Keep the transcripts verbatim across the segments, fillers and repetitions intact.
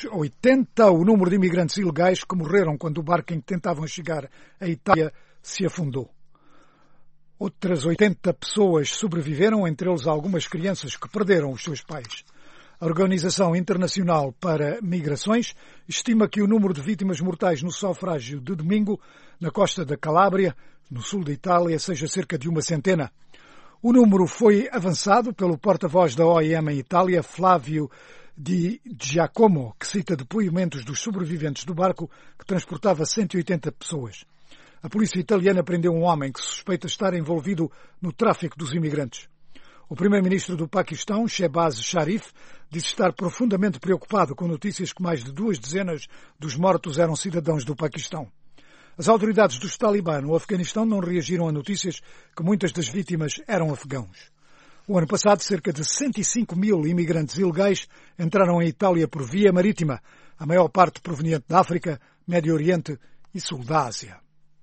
oitenta o número de imigrantes ilegais que morreram quando o barco em que tentavam chegar à Itália se afundou. Outras oitenta pessoas sobreviveram, entre eles algumas crianças que perderam os seus pais. A Organização Internacional para Migrações estima que o número de vítimas mortais no naufrágio de domingo, na costa da Calábria, no sul da Itália, seja cerca de uma centena. O número foi avançado pelo porta-voz da O I M em Itália, Flávio Di Giacomo, que cita depoimentos dos sobreviventes do barco que transportava cento e oitenta pessoas. A polícia italiana prendeu um homem que suspeita estar envolvido no tráfico dos imigrantes. O primeiro-ministro do Paquistão, Shehbaz Sharif, disse estar profundamente preocupado com notícias que mais de duas dezenas dos mortos eram cidadãos do Paquistão. As autoridades dos Talibã no Afeganistão não reagiram a notícias que muitas das vítimas eram afegãos. O ano passado, cerca de cento e cinco mil imigrantes ilegais entraram em Itália por via marítima, a maior parte proveniente da África, Médio Oriente e Sul da Ásia.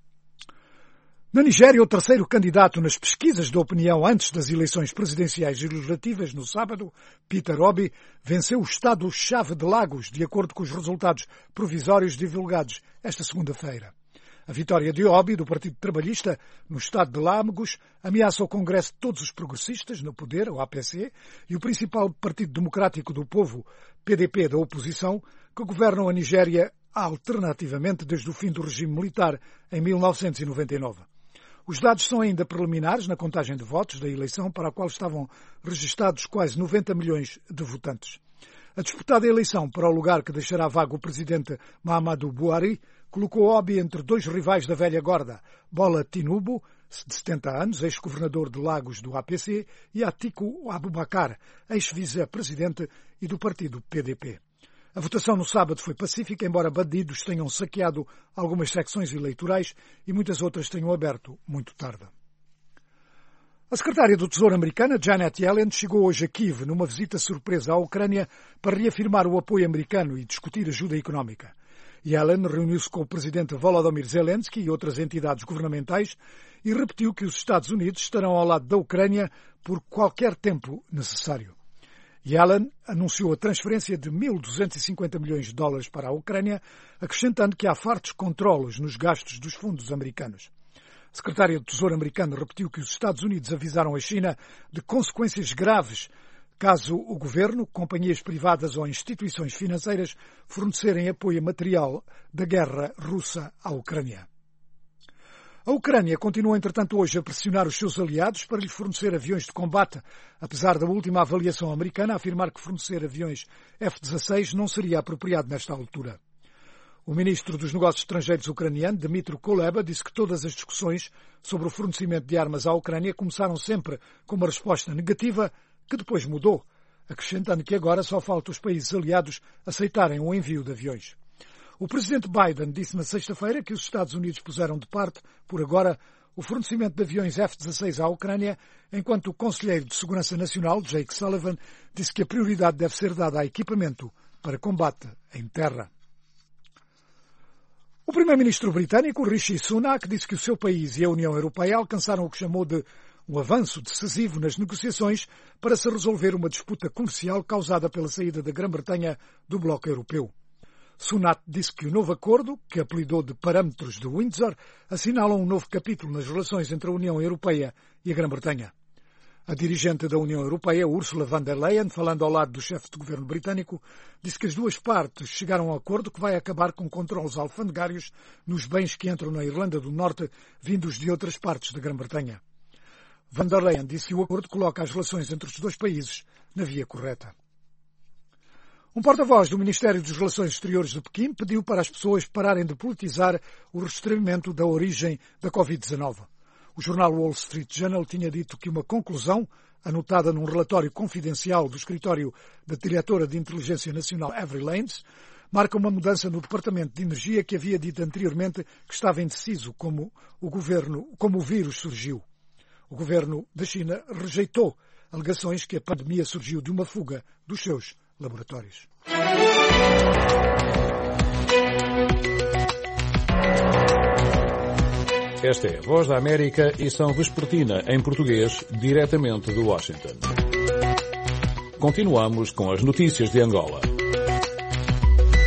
Na Nigéria, o terceiro candidato nas pesquisas de opinião antes das eleições presidenciais e legislativas, no sábado, Peter Obi, venceu o estado-chave de Lagos, de acordo com os resultados provisórios divulgados esta segunda-feira. A vitória de Obi, do Partido Trabalhista, no estado de Lagos, ameaça o Congresso de todos os progressistas no poder, o A P C, e o principal Partido Democrático do Povo, P D P da oposição, que governam a Nigéria alternativamente desde o fim do regime militar em mil novecentos e noventa e nove. Os dados são ainda preliminares na contagem de votos da eleição, para a qual estavam registados quase noventa milhões de votantes. A disputada eleição para o lugar que deixará vago o presidente Muhammadu Buhari colocou Obi entre dois rivais da velha guarda, Bola Tinubu, de setenta anos, ex-governador de Lagos do A P C, e Atiku Abubakar, ex-vice-presidente e do partido P D P. A votação no sábado foi pacífica, embora bandidos tenham saqueado algumas secções eleitorais e muitas outras tenham aberto muito tarde. A secretária do Tesouro americana, Janet Yellen, chegou hoje a Kiev numa visita surpresa à Ucrânia para reafirmar o apoio americano e discutir ajuda económica. Yellen reuniu-se com o presidente Volodymyr Zelensky e outras entidades governamentais e repetiu que os Estados Unidos estarão ao lado da Ucrânia por qualquer tempo necessário. Yellen anunciou a transferência de mil duzentos e cinquenta milhões de dólares para a Ucrânia, acrescentando que há fartos controlos nos gastos dos fundos americanos. A secretária do Tesouro americano repetiu que os Estados Unidos avisaram a China de consequências graves caso o governo, companhias privadas ou instituições financeiras fornecerem apoio material da guerra russa à Ucrânia. A Ucrânia continua, entretanto, hoje a pressionar os seus aliados para lhe fornecer aviões de combate, apesar da última avaliação americana a afirmar que fornecer aviões F dezasseis não seria apropriado nesta altura. O ministro dos Negócios Estrangeiros ucraniano, Dmytro Kuleba, disse que todas as discussões sobre o fornecimento de armas à Ucrânia começaram sempre com uma resposta negativa, que depois mudou, acrescentando que agora só falta os países aliados aceitarem o envio de aviões. O presidente Biden disse na sexta-feira que os Estados Unidos puseram de parte, por agora, o fornecimento de aviões F dezasseis à Ucrânia, enquanto o conselheiro de Segurança Nacional, Jake Sullivan, disse que a prioridade deve ser dada a equipamento para combate em terra. O primeiro-ministro britânico, Rishi Sunak, disse que o seu país e a União Europeia alcançaram o que chamou de um avanço decisivo nas negociações para se resolver uma disputa comercial causada pela saída da Grã-Bretanha do bloco europeu. Sunak disse que o novo acordo, que apelidou de Parâmetros de Windsor, assinala um novo capítulo nas relações entre a União Europeia e a Grã-Bretanha. A dirigente da União Europeia, Ursula von der Leyen, falando ao lado do chefe de governo britânico, disse que as duas partes chegaram a um acordo que vai acabar com controlos alfandegários nos bens que entram na Irlanda do Norte, vindos de outras partes da Grã-Bretanha. Von der Leyen disse que o acordo coloca as relações entre os dois países na via correta. Um porta-voz do Ministério das Relações Exteriores de Pequim pediu para as pessoas pararem de politizar o rastreamento da origem da covid dezanove. O jornal Wall Street Journal tinha dito que uma conclusão, anotada num relatório confidencial do escritório da diretora de Inteligência Nacional Avery Lanes, marca uma mudança no Departamento de Energia que havia dito anteriormente que estava indeciso como o, governo, como o vírus surgiu. O governo da China rejeitou alegações que a pandemia surgiu de uma fuga dos seus laboratórios. Esta é a Voz da América, edição vespertina em português, diretamente de Washington. Continuamos com as notícias de Angola.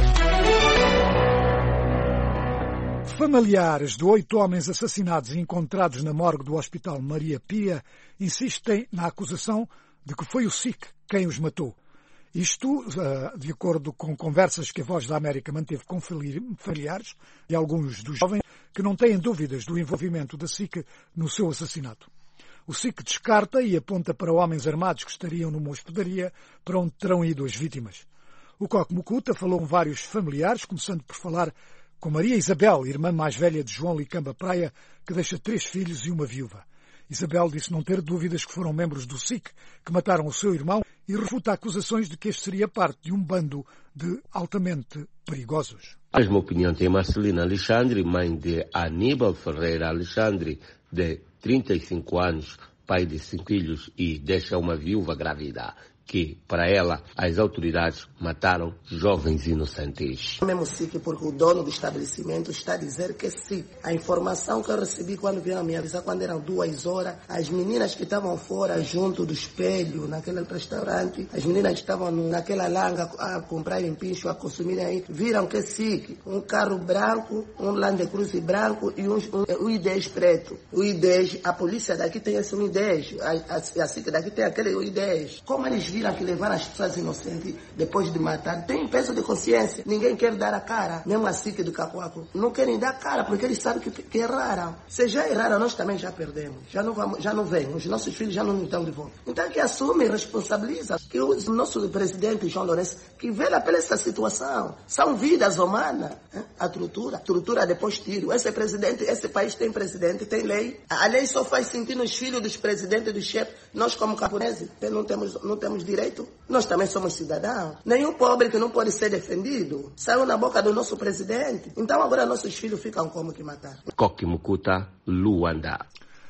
familiares de oito homens assassinados e encontrados na morgue do Hospital Maria Pia insistem na acusação de que foi o S I C quem os matou. Isto, de acordo com conversas que a Voz da América manteve com familiares de alguns dos jovens que não têm dúvidas do envolvimento da S I C no seu assassinato. O S I C descarta e aponta para homens armados que estariam numa hospedaria para onde terão ido as vítimas. O Coque Mucuta falou com vários familiares, começando por falar com Maria Isabel, irmã mais velha de João Licamba Praia, que deixa três filhos e uma viúva. Isabel disse não ter dúvidas que foram membros do S I C que mataram o seu irmão e refuta acusações de que este seria parte de um bando de altamente perigosos. A mesma opinião tem Marcelina Alexandre, mãe de Aníbal Ferreira Alexandre, de trinta e cinco anos, pai de cinco filhos e deixa uma viúva grávida, que, para ela, as autoridades mataram jovens inocentes. Mesmo S I C, porque o dono do estabelecimento está a dizer que sim. A informação que eu recebi quando vieram me avisar, quando eram duas horas, as meninas que estavam fora, junto do espelho, naquele restaurante, as meninas que estavam naquela langa a comprarem pincho, a consumirem aí, viram que S I C, um carro branco, um Land Cruiser branco e um, um, um I dez preto. O I dez, a polícia daqui tem esse I dez, a, a, a S I C daqui tem aquele I dez. Como eles viram que levaram as pessoas inocentes depois de matar, tem peso de consciência. Ninguém quer dar a cara, mesmo a S I C do Cacoaco. Não querem dar a cara porque eles sabem que, que erraram. Se já erraram, nós também já perdemos. Já não, vamos, já não vem. Os nossos filhos já não nos dão de volta. Então que assume e responsabiliza. Que o nosso presidente João Lourenço, que vela pela essa situação. São vidas humanas. Hein? A tortura. Tortura depois tiro. Esse presidente, esse país tem presidente, tem lei. A lei só faz sentido nos filhos dos presidentes e dos chefes. Nós como camponeses não temos, não temos direito, nós também somos cidadãos. Nenhum pobre que não pode ser defendido saiu na boca do nosso presidente. Então agora nossos filhos ficam como que matar. Coque Mucuta, Luanda.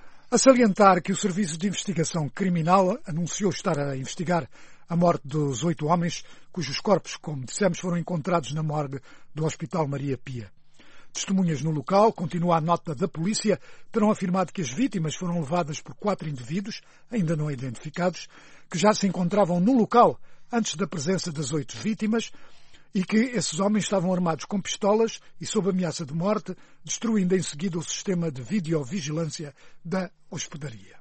A salientar que o Serviço de Investigação Criminal anunciou estar a investigar a morte dos oito homens cujos corpos, como dissemos, foram encontrados na morgue do Hospital Maria Pia. Testemunhas no local, continua a nota da polícia, terão afirmado que as vítimas foram levadas por quatro indivíduos, ainda não identificados, que já se encontravam no local antes da presença das oito vítimas e que esses homens estavam armados com pistolas e sob ameaça de morte, destruindo em seguida o sistema de videovigilância da hospedaria.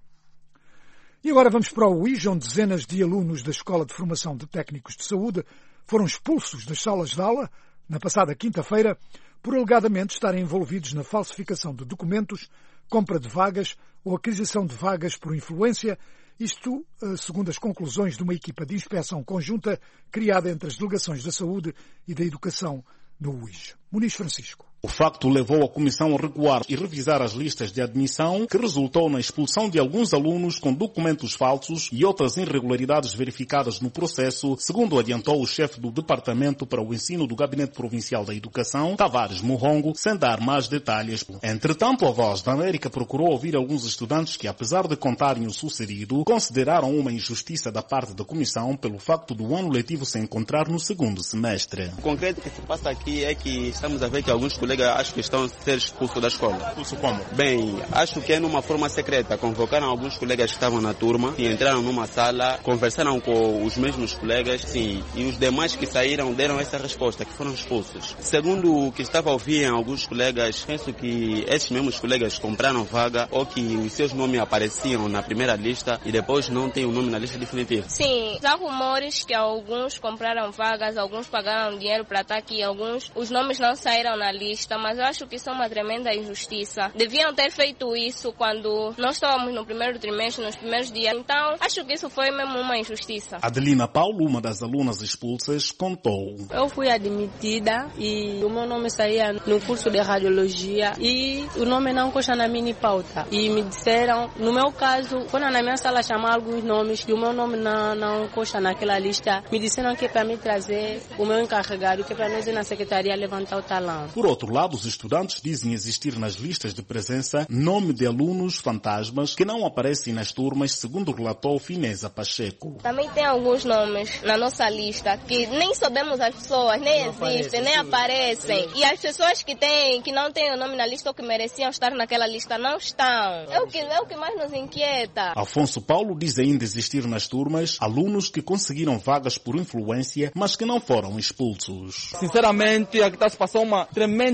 E agora vamos para o Uís, onde dezenas de alunos da Escola de Formação de Técnicos de Saúde foram expulsos das salas de aula na passada quinta-feira por alegadamente estarem envolvidos na falsificação de documentos, compra de vagas ou aquisição de vagas por influência, isto segundo as conclusões de uma equipa de inspeção conjunta criada entre as delegações da saúde e da educação no Uís. Muniz Francisco. O facto levou a comissão a recuar e revisar as listas de admissão, que resultou na expulsão de alguns alunos com documentos falsos e outras irregularidades verificadas no processo, segundo adiantou o chefe do Departamento para o Ensino do Gabinete Provincial da Educação, Tavares Morrongo, sem dar mais detalhes. Entretanto, a Voz da América procurou ouvir alguns estudantes que, apesar de contarem o sucedido, consideraram uma injustiça da parte da comissão pelo facto do ano letivo se encontrar no segundo semestre. O concreto que se passa aqui é que estamos a ver que alguns colegas acho que estão a ser expulsos da escola. Expulso como? Bem, acho que é numa forma secreta. Convocaram alguns colegas que estavam na turma e entraram numa sala, conversaram com os mesmos colegas, sim, e os demais que saíram deram essa resposta, que foram expulsos. Segundo o que estava a ouvir em alguns colegas, penso que esses mesmos colegas compraram vaga ou que os seus nomes apareciam na primeira lista e depois não tem o nome na lista definitiva. Sim, há rumores que alguns compraram vagas, alguns pagaram dinheiro para estar aqui, alguns, os nomes não saíram na lista. Mas eu acho que isso é uma tremenda injustiça. Deviam ter feito isso quando nós estávamos no primeiro trimestre, nos primeiros dias. Então, acho que isso foi mesmo uma injustiça. Adelina Paulo, uma das alunas expulsas, contou. Eu fui admitida e o meu nome saía no curso de radiologia e o nome não consta na mini pauta. E me disseram, no meu caso, quando na minha sala chamaram alguns nomes e o meu nome não, não consta naquela lista, me disseram que é para me trazer o meu encarregado, que é para nós ir na secretaria levantar o talão. Por outro lado, os estudantes dizem existir nas listas de presença nome de alunos fantasmas que não aparecem nas turmas, segundo relatou Fineza Pacheco. Também tem alguns nomes na nossa lista que nem sabemos as pessoas, nem não existem, aparece, nem aparecem. E as pessoas que, têm, que não têm o nome na lista ou que mereciam estar naquela lista não estão. É o que, é o que mais nos inquieta. Afonso Paulo diz ainda existir nas turmas alunos que conseguiram vagas por influência, mas que não foram expulsos. Sinceramente, aqui está se passando uma tremenda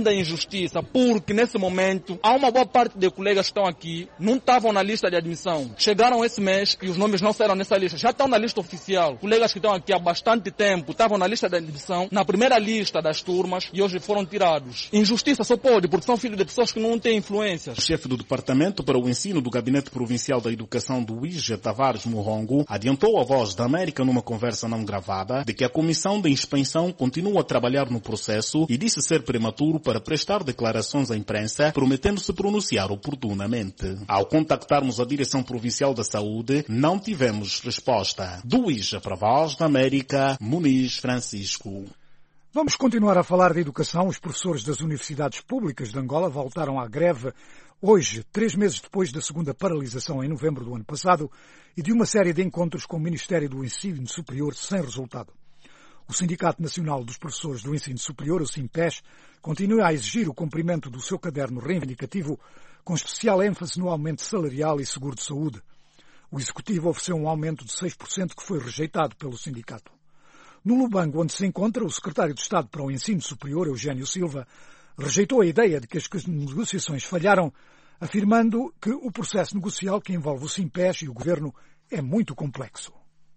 tremenda injustiça, porque nesse momento há uma boa parte de colegas que estão aqui, não estavam na lista de admissão. Chegaram esse mês e os nomes não saíram nessa lista. Já estão na lista oficial. Colegas que estão aqui há bastante tempo estavam na lista de admissão, na primeira lista das turmas, e hoje foram tirados. Injustiça só pode, porque são filhos de pessoas que não têm influências. O chefe do Departamento para o Ensino do Gabinete Provincial da Educação do U I J, Tavares Murongo, adiantou à Voz da América numa conversa não gravada de que a Comissão de Inspeção continua a trabalhar no processo e disse ser prematuro para prestar declarações à imprensa, prometendo se pronunciar oportunamente. Ao contactarmos a Direção Provincial da Saúde, não tivemos resposta. Do U I J para a Voz da América, Muniz Francisco. Vamos continuar a falar de educação. Os professores das universidades públicas de Angola voltaram à greve hoje, três meses depois da segunda paralisação em novembro do ano passado e de uma série de encontros com o Ministério do Ensino Superior sem resultado. O Sindicato Nacional dos Professores do Ensino Superior, o SINPES, continua a exigir o cumprimento do seu caderno reivindicativo, com especial ênfase no aumento salarial e seguro de saúde. O Executivo ofereceu um aumento de seis por cento que foi rejeitado pelo sindicato. No Lubango, onde se encontra, o secretário de Estado para o Ensino Superior, Eugênio Silva, rejeitou a ideia de que as negociações falharam, afirmando que o processo negocial que envolve o SINPES e o Governo é muito complexo.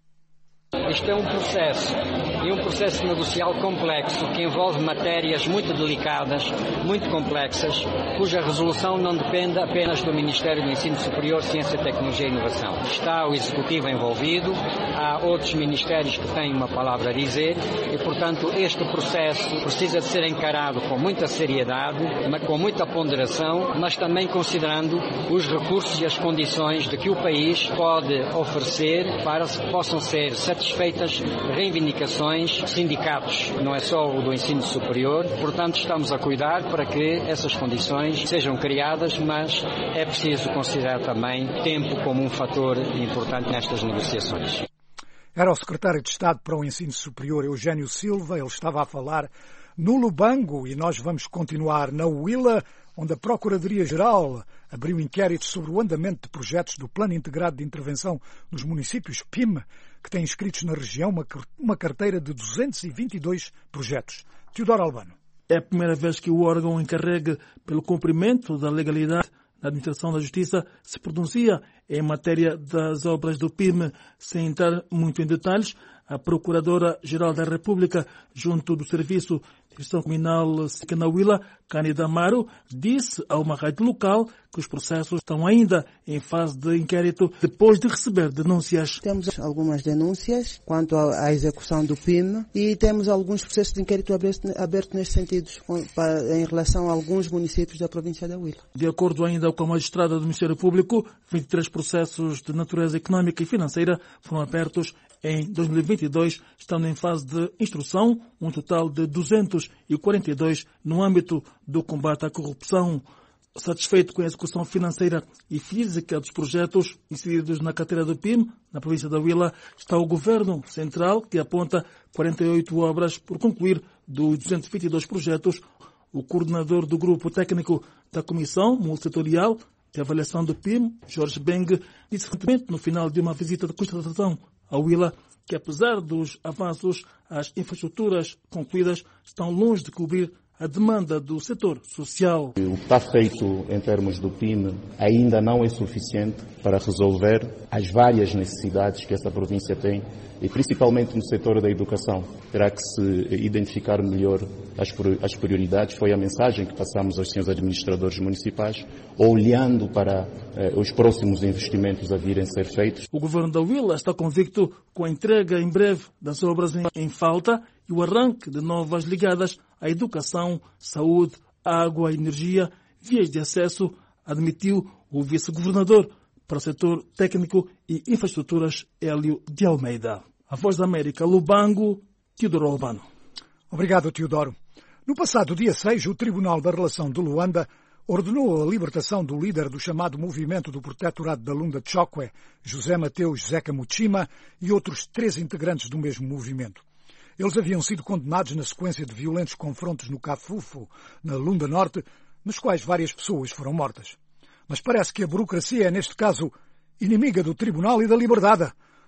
Isto é um processo, e um processo negocial complexo, que envolve matérias muito delicadas, muito complexas, cuja resolução não depende apenas do Ministério do Ensino Superior, Ciência, Tecnologia e Inovação. Está o Executivo envolvido, há outros ministérios que têm uma palavra a dizer, e, portanto, este processo precisa de ser encarado com muita seriedade, com muita ponderação, mas também considerando os recursos e as condições de que o país pode oferecer para que possam ser satisfeitas reivindicações, sindicatos, não é só o do ensino superior, portanto estamos a cuidar para que essas condições sejam criadas, mas é preciso considerar também tempo como um fator importante nestas negociações. Era o secretário de Estado para o Ensino Superior, Eugênio Silva. Ele estava a falar no Lubango e nós vamos continuar na Huila, onde a Procuradoria-Geral abriu inquéritos sobre o andamento de projetos do Plano Integrado de Intervenção nos municípios P I M, que tem inscritos na região uma carteira de duzentos e vinte e dois projetos. Teodoro Albano. É a primeira vez que o órgão encarregue pelo cumprimento da legalidade na administração da Justiça se pronuncia em matéria das obras do P I M. Sem entrar muito em detalhes, a Procuradora-Geral da República, junto do Serviço de Gestão Criminal na Huila, Cândido Amaro, disse a uma rádio local que os processos estão ainda em fase de inquérito depois de receber denúncias. Temos algumas denúncias quanto à execução do P I M e temos alguns processos de inquérito abertos neste sentido em relação a alguns municípios da província da Huila. De acordo ainda com a magistrada do Ministério Público, vinte e três processos de natureza económica e financeira foram abertos em dois mil e vinte e dois, estando em fase de instrução, um total de duzentos e quarenta e dois no âmbito do combate à corrupção. Satisfeito com a execução financeira e física dos projetos inseridos na carteira do P I M, na província da Huila, está o Governo Central, que aponta quarenta e oito obras por concluir dos duzentos e vinte e dois projetos. O coordenador do Grupo Técnico da Comissão Multissetorial de Avaliação do P I M, Jorge Beng, disse recentemente, no final de uma visita de constatação a Huila, que apesar dos avanços, as infraestruturas concluídas estão longe de cobrir a demanda do setor social. O que está feito em termos do P I M ainda não é suficiente para resolver as várias necessidades que essa província tem e principalmente no setor da educação. Terá que se identificar melhor as prioridades. Foi a mensagem que passamos aos senhores administradores municipais, olhando para eh, os próximos investimentos a virem ser feitos. O governo da Huila está convicto com a entrega em breve das obras em, em falta e o arranque de novas ligadas à educação, saúde, água, energia, vias de acesso, admitiu o vice-governador para o setor técnico e infraestruturas, Hélio de Almeida. A Voz da América, Lubango, Teodoro Albano. Obrigado, Teodoro. No passado dia seis, o Tribunal da Relação de Luanda ordenou a libertação do líder do chamado Movimento do Protetorado da Lunda Chokwe, José Mateus Zeca Muchima, e outros três integrantes do mesmo movimento. Eles haviam sido condenados na sequência de violentos confrontos no Cafufo, na Lunda Norte, nos quais várias pessoas foram mortas. Mas parece que a burocracia é, neste caso, inimiga do Tribunal e da liberdade.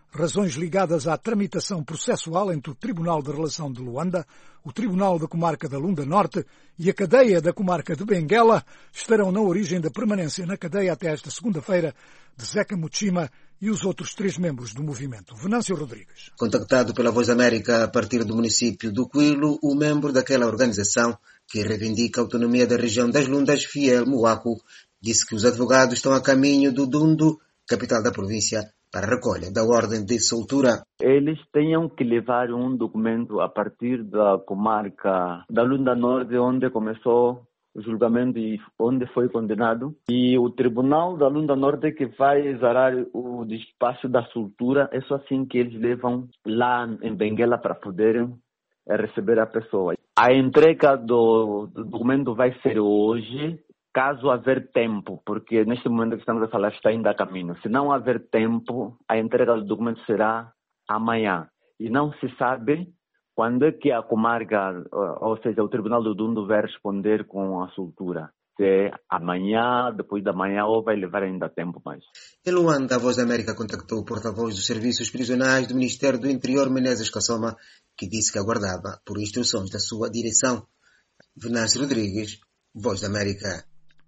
razões ligadas à tramitação processual entre o Tribunal de Relação de Luanda, o Tribunal da Comarca da Lunda Norte e a cadeia da Comarca de Benguela estarão na origem da permanência na cadeia até esta segunda-feira de Zeca Muchima e os outros três membros do movimento. Venâncio Rodrigues. Contactado pela Voz da América a partir do município do Quilo, o membro daquela organização que reivindica a autonomia da região das Lundas, Fiel Muaco, disse que os advogados estão a caminho do Dundo, capital da província, para a recolha da ordem de soltura. Eles tenham que levar um documento a partir da comarca da Lunda Norte, onde começou o julgamento e onde foi condenado. E o Tribunal da Lunda Norte que vai exarar o despacho da soltura. É só assim que eles levam lá em Benguela para poderem receber a pessoa. A entrega do, do documento vai ser hoje, caso haver tempo, porque neste momento que estamos a falar está ainda a caminho. Se não haver tempo, a entrega do documento será amanhã. E não se sabe quando é que a comarca, ou seja, o Tribunal do Dundo vai responder com a soltura. Se é amanhã, depois da manhã, ou vai levar ainda tempo mais. Em Luanda, a Voz da América contactou o porta-voz dos Serviços Prisionais do Ministério do Interior, Menezes Kassoma, que disse que aguardava por instruções da sua direção. Venâncio Rodrigues, Voz da América.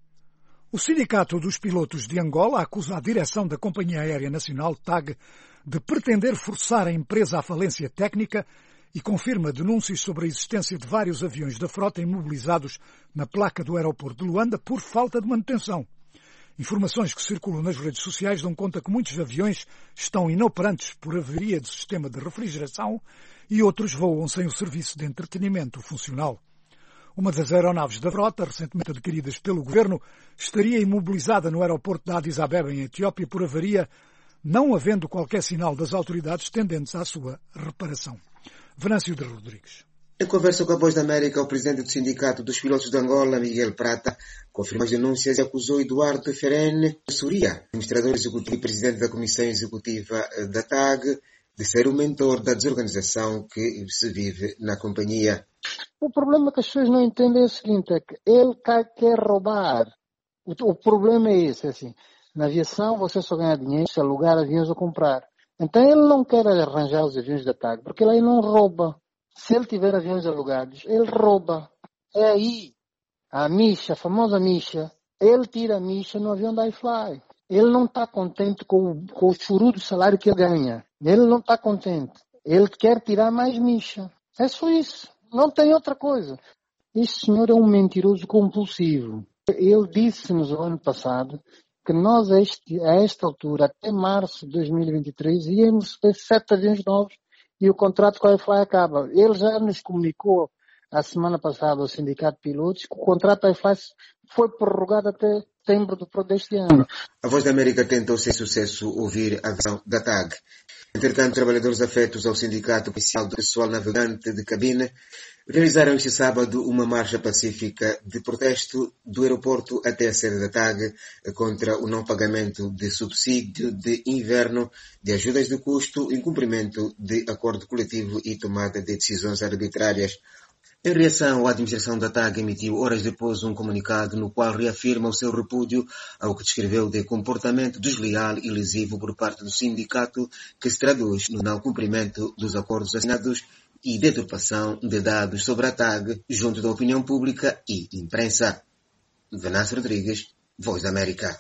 O Sindicato dos Pilotos de Angola acusa a direção da Companhia Aérea Nacional, T A G, de pretender forçar a empresa à falência técnica e confirma denúncias sobre a existência de vários aviões da frota imobilizados na placa do aeroporto de Luanda por falta de manutenção. Informações que circulam nas redes sociais dão conta que muitos aviões estão inoperantes por avaria do sistema de refrigeração e outros voam sem o serviço de entretenimento funcional. Uma das aeronaves da frota, recentemente adquiridas pelo governo, estaria imobilizada no aeroporto de Addis Abeba, em Etiópia, por avaria, não havendo qualquer sinal das autoridades tendentes à sua reparação. Venâncio de Rodrigues. Em conversa com a Voz da América, o presidente do Sindicato dos Pilotos de Angola, Miguel Prata, confirmou as denúncias e acusou Eduardo Ferene Suria, administrador executivo e presidente da Comissão Executiva da T A G, de ser o mentor da desorganização que se vive na companhia. O problema que as pessoas não entendem é o seguinte, é que ele quer roubar. O, o problema é esse, é assim, na aviação você só ganha dinheiro se alugar aviões ou comprar. Então ele não quer arranjar os aviões da T A G, porque ele aí não rouba. Se ele tiver aviões alugados, ele rouba. É aí, a micha, a famosa micha, ele tira a micha no avião da iFly. Ele não está contente com o, com o churu do salário que ele ganha. Ele não está contente. Ele quer tirar mais micha. É só isso. Não tem outra coisa. Este senhor é um mentiroso compulsivo. Ele disse-nos no ano passado que nós, a, este, a esta altura, até março de dois mil e vinte e três, íamos ter sete aviões novos e o contrato com a iFly acaba. Ele já nos comunicou a semana passada ao Sindicato de Pilotos que o contrato da iFly foi prorrogado até setembro deste ano. A Voz da América tentou sem sucesso ouvir a versão da T A G. Entretanto, trabalhadores afetos ao Sindicato Oficial do Pessoal Navegante de Cabine realizaram este sábado uma marcha pacífica de protesto do aeroporto até a sede da T A G contra o não pagamento de subsídio de inverno, de ajudas de custo, incumprimento de acordo coletivo e tomada de decisões arbitrárias. Em reação, a administração da T A G emitiu horas depois um comunicado no qual reafirma o seu repúdio ao que descreveu de comportamento desleal e lesivo por parte do sindicato, que se traduz no não cumprimento dos acordos assinados e deturpação de dados sobre a T A G junto da opinião pública e imprensa. Venâncio Rodrigues, Voz da América.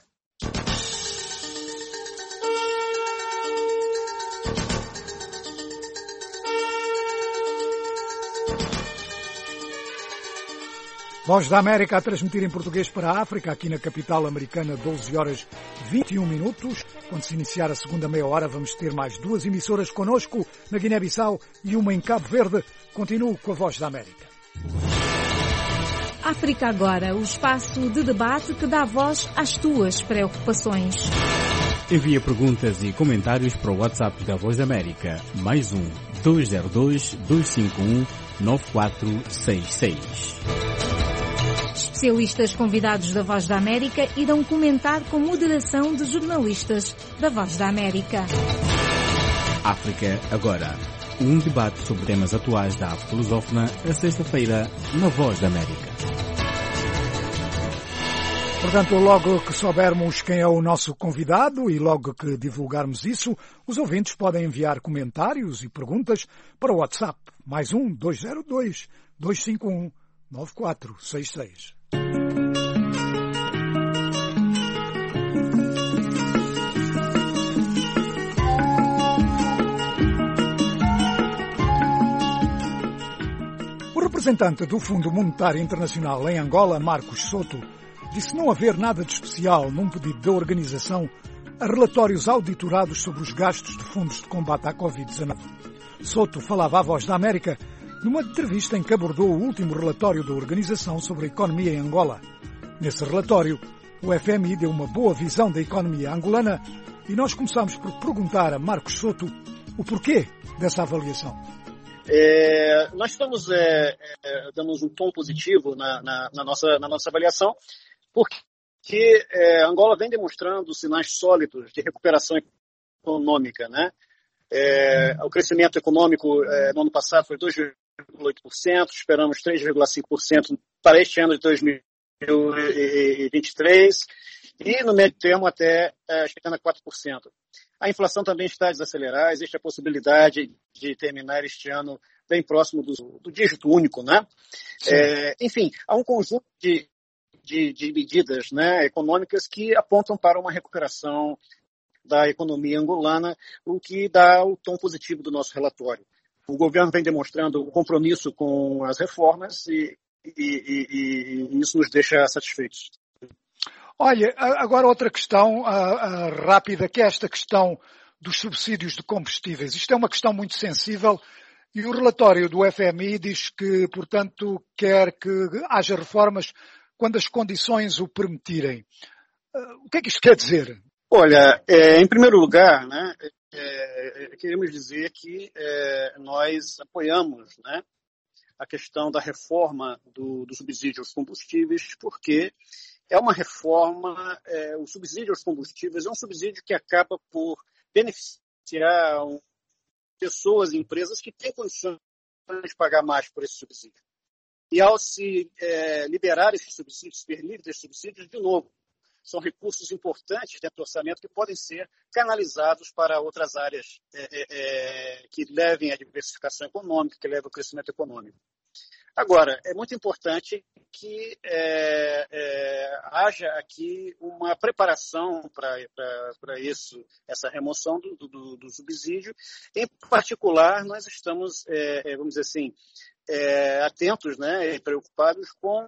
Voz da América a transmitir em português para a África, aqui na capital americana, doze horas e vinte e um minutos. Quando se iniciar a segunda meia hora, vamos ter mais duas emissoras connosco na Guiné-Bissau e uma em Cabo Verde. Continuo com a Voz da América. África Agora, o espaço de debate que dá voz às tuas preocupações. Envia perguntas e comentários para o WhatsApp da Voz da América. Mais um, dois zero dois, dois cinco um, nove quatro seis seis. Especialistas convidados da Voz da América irão comentar com moderação de jornalistas da Voz da América. África Agora. Um debate sobre temas atuais da África lusófona, a sexta-feira, na Voz da América. Portanto, logo que soubermos quem é o nosso convidado e logo que divulgarmos isso, os ouvintes podem enviar comentários e perguntas para o WhatsApp mais um dois zero dois, dois cinco um, nove quatro seis seis. O representante do Fundo Monetário Internacional em Angola, Marcos Soto, disse não haver nada de especial num pedido da organização a relatórios auditorados sobre os gastos de fundos de combate à covid dezenove. Soto falava à Voz da América numa entrevista em que abordou o último relatório da organização sobre a economia em Angola. Nesse relatório, o F M I deu uma boa visão da economia angolana e nós começamos por perguntar a Marcos Soto o porquê dessa avaliação. É, nós estamos é, é, dando um tom positivo na, na, na, nossa, na nossa avaliação, porque é, Angola vem demonstrando sinais sólidos de recuperação econômica, né? É, o crescimento econômico é, no ano passado foi dois vírgula oito por cento, esperamos três vírgula cinco por cento para este ano de dois mil e vinte e três e no médio termo até é, chegando a quatro por cento. A inflação também está a desacelerar, existe a possibilidade de terminar este ano bem próximo do, do dígito único, né? É, enfim, há um conjunto de, de, de medidas, né, econômicas que apontam para uma recuperação da economia angolana, o que dá o tom positivo do nosso relatório. O governo vem demonstrando o compromisso com as reformas e, e, e, e isso nos deixa satisfeitos. Olha, agora outra questão uh, uh, rápida, que é esta questão dos subsídios de combustíveis. Isto é uma questão muito sensível e o relatório do F M I diz que, portanto, quer que haja reformas quando as condições o permitirem. Uh, o que é que isto quer dizer? Olha, é, em primeiro lugar, né, é, é, queremos dizer que é, nós apoiamos, né, a questão da reforma do, do subsídio aos combustíveis, porque é uma reforma, é, o subsídio aos combustíveis é um subsídio que acaba por beneficiar um, pessoas e empresas que têm condições de pagar mais por esse subsídio. E ao se é, liberar esses subsídios, ser livre desses subsídios, de novo, são recursos importantes dentro do orçamento que podem ser canalizados para outras áreas é, é, que levem à diversificação econômica, que levem ao crescimento econômico. Agora, é muito importante que é, é, haja aqui uma preparação para isso, essa remoção do, do, do subsídio. Em particular, nós estamos, é, vamos dizer assim, é, atentos, né, e preocupados com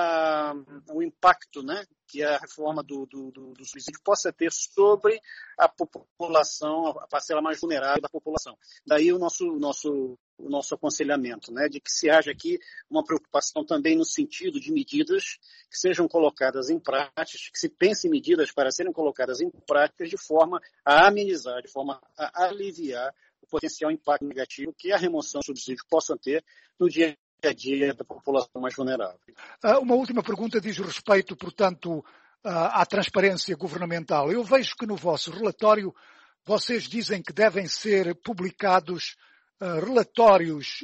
a, o impacto, né, que a reforma do, do, do subsídio possa ter sobre a população, a parcela mais vulnerável da população. Daí o nosso, nosso, o nosso aconselhamento, né, de que se haja aqui uma preocupação também no sentido de medidas que sejam colocadas em práticas, que se pense em medidas para serem colocadas em práticas de forma a amenizar, de forma a aliviar o potencial impacto negativo que a remoção do subsídio possa ter no dia a dia da população mais vulnerável. Uma última pergunta diz respeito, portanto, à transparência governamental. Eu vejo que no vosso relatório vocês dizem que devem ser publicados relatórios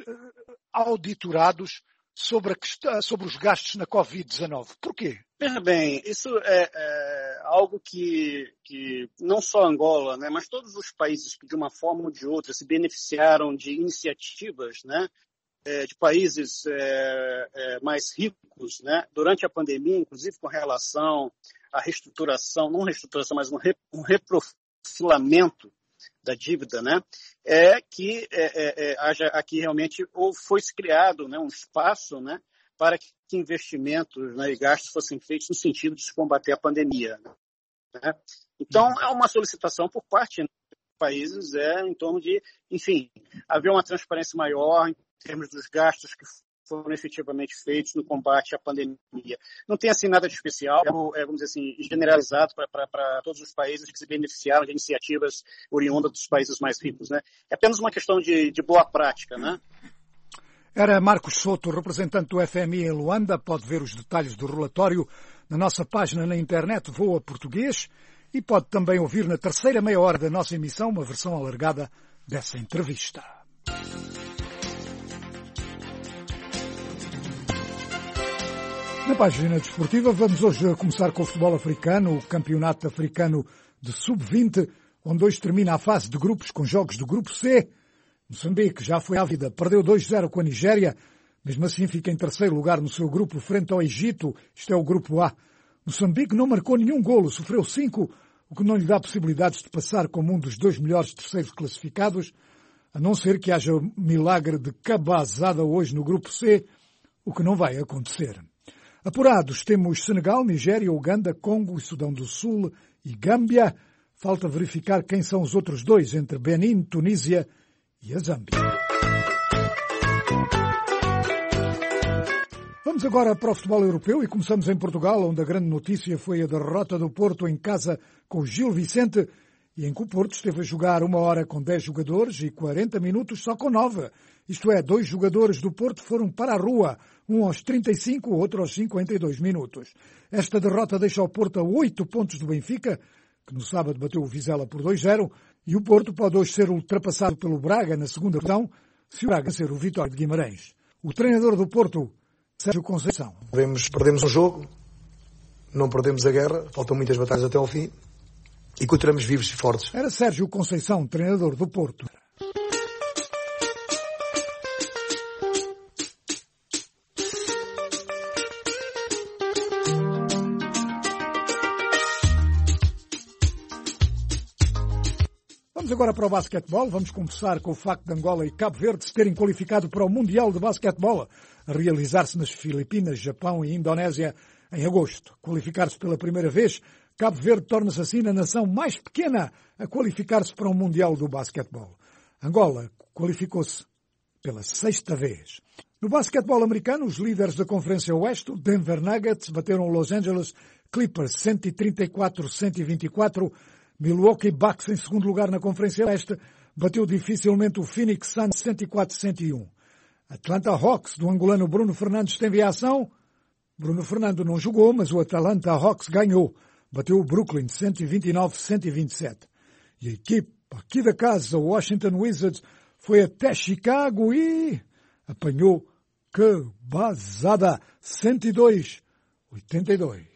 auditorados sobre, a, sobre os gastos na covid dezenove. Porquê? Veja bem, isso é, é algo que, que não só Angola, né, mas todos os países que de uma forma ou de outra se beneficiaram de iniciativas, né, é, de países é, é, mais ricos, né, durante a pandemia, inclusive com relação à reestruturação, não reestruturação, mas um, re, um reprofilamento da dívida, né, é que é, é, haja aqui realmente ou foi criado, né, um espaço, né, para que investimentos, né, e gastos fossem feitos no sentido de se combater a pandemia, né? Então, é uma solicitação por parte dos países é, em torno de, enfim, haver uma transparência maior em termos dos gastos que foram efetivamente feitos no combate à pandemia. Não tem, assim, nada de especial, é, vamos dizer assim, generalizado para todos os países que se beneficiaram de iniciativas oriundas dos países mais ricos, né? É apenas uma questão de, de boa prática, né? Era Marcos Soto, representante do F M I em Luanda. Pode ver os detalhes do relatório na nossa página na internet Voa Português e pode também ouvir na terceira meia hora da nossa emissão uma versão alargada dessa entrevista. Na página desportiva, vamos hoje começar com o futebol africano, o campeonato africano de sub vinte, onde hoje termina a fase de grupos com jogos do grupo C. Moçambique já foi à vida, perdeu dois a zero com a Nigéria, mesmo assim fica em terceiro lugar no seu grupo frente ao Egito, isto é o grupo A. Moçambique não marcou nenhum golo, sofreu cinco, o que não lhe dá possibilidades de passar como um dos dois melhores terceiros classificados, a não ser que haja milagre de cabazada hoje no grupo C, o que não vai acontecer. Apurados temos Senegal, Nigéria, Uganda, Congo e Sudão do Sul e Gâmbia. Falta verificar quem são os outros dois entre Benin, Tunísia e a Zâmbia. Vamos agora para o futebol europeu e começamos em Portugal, onde a grande notícia foi a derrota do Porto em casa com o Gil Vicente e em que o Porto esteve a jogar uma hora com dez jogadores e quarenta minutos só com nove. Isto é, dois jogadores do Porto foram para a rua, um aos trinta e cinco, o outro aos cinquenta e dois minutos. Esta derrota deixa o Porto a oito pontos do Benfica, que no sábado bateu o Vizela por dois a zero, e o Porto pode hoje ser ultrapassado pelo Braga na segunda divisão, se o Braga ser o Vitória de Guimarães. O treinador do Porto, Sérgio Conceição. Perdemos, perdemos um jogo, não perdemos a guerra, faltam muitas batalhas até ao fim, e continuamos vivos e fortes. Era Sérgio Conceição, treinador do Porto. Vamos agora para o basquetebol. Vamos começar com o facto de Angola e Cabo Verde se terem qualificado para o Mundial de Basquetebol, a realizar-se nas Filipinas, Japão e Indonésia em agosto. Qualificar-se pela primeira vez, Cabo Verde torna-se assim a nação mais pequena a qualificar-se para o Mundial do Basquetebol. Angola qualificou-se pela sexta vez. No basquetebol americano, os líderes da Conferência Oeste, o Denver Nuggets, bateram Los Angeles Clippers cento e trinta e quatro a cento e vinte e quatro. Milwaukee Bucks, em segundo lugar na Conferência Oeste, bateu dificilmente o Phoenix Suns cento e quatro a cento e um. Atlanta Hawks, do angolano Bruno Fernandes, esteve em ação. Bruno Fernando não jogou, mas o Atlanta Hawks ganhou. Bateu o Brooklyn cento e vinte e nove a cento e vinte e sete. E a equipe aqui da casa, o Washington Wizards, foi até Chicago e apanhou que basada, cento e dois a oitenta e dois.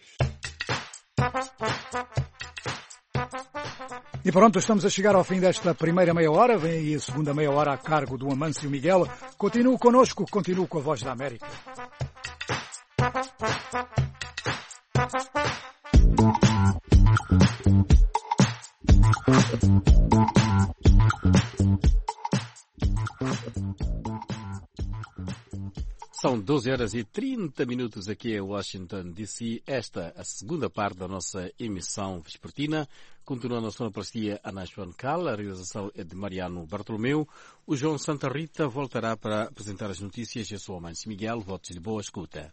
E pronto, estamos a chegar ao fim desta primeira meia hora. Vem aí a segunda meia hora a cargo do Amâncio Miguel. Continue connosco, continue com a Voz da América. São doze horas e trinta minutos aqui em Washington, D C. Esta é a segunda parte da nossa emissão vespertina. Continua na sonoplastia a Nashwan Cal, a realização é de Mariano Bartolomeu. O João Santa Rita voltará para apresentar as notícias. Eu sou o Amâncio Miguel, votos de boa escuta.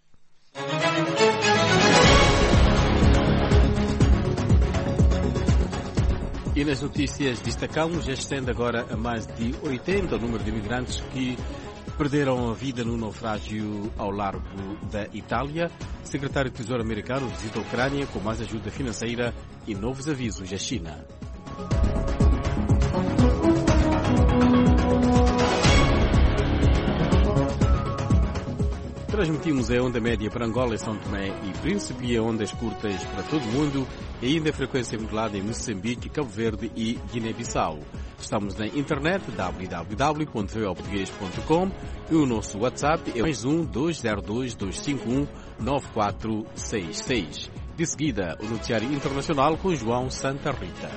E nas notícias destacamos, estende agora a mais de oitenta o número de imigrantes que perderam a vida no naufrágio ao largo da Itália. O secretário de Tesouro americano visita a Ucrânia com mais ajuda financeira e novos avisos à China. Transmitimos a onda média para Angola e São Tomé e Príncipe e a ondas curtas para todo o mundo e ainda a frequência modulada em Moçambique, Cabo Verde e Guiné-Bissau. Estamos na internet w w w ponto v o português ponto com e o nosso WhatsApp é mais um dois zero dois dois cinco um nove quatro seis seis. De seguida, o noticiário internacional com João Santa Rita.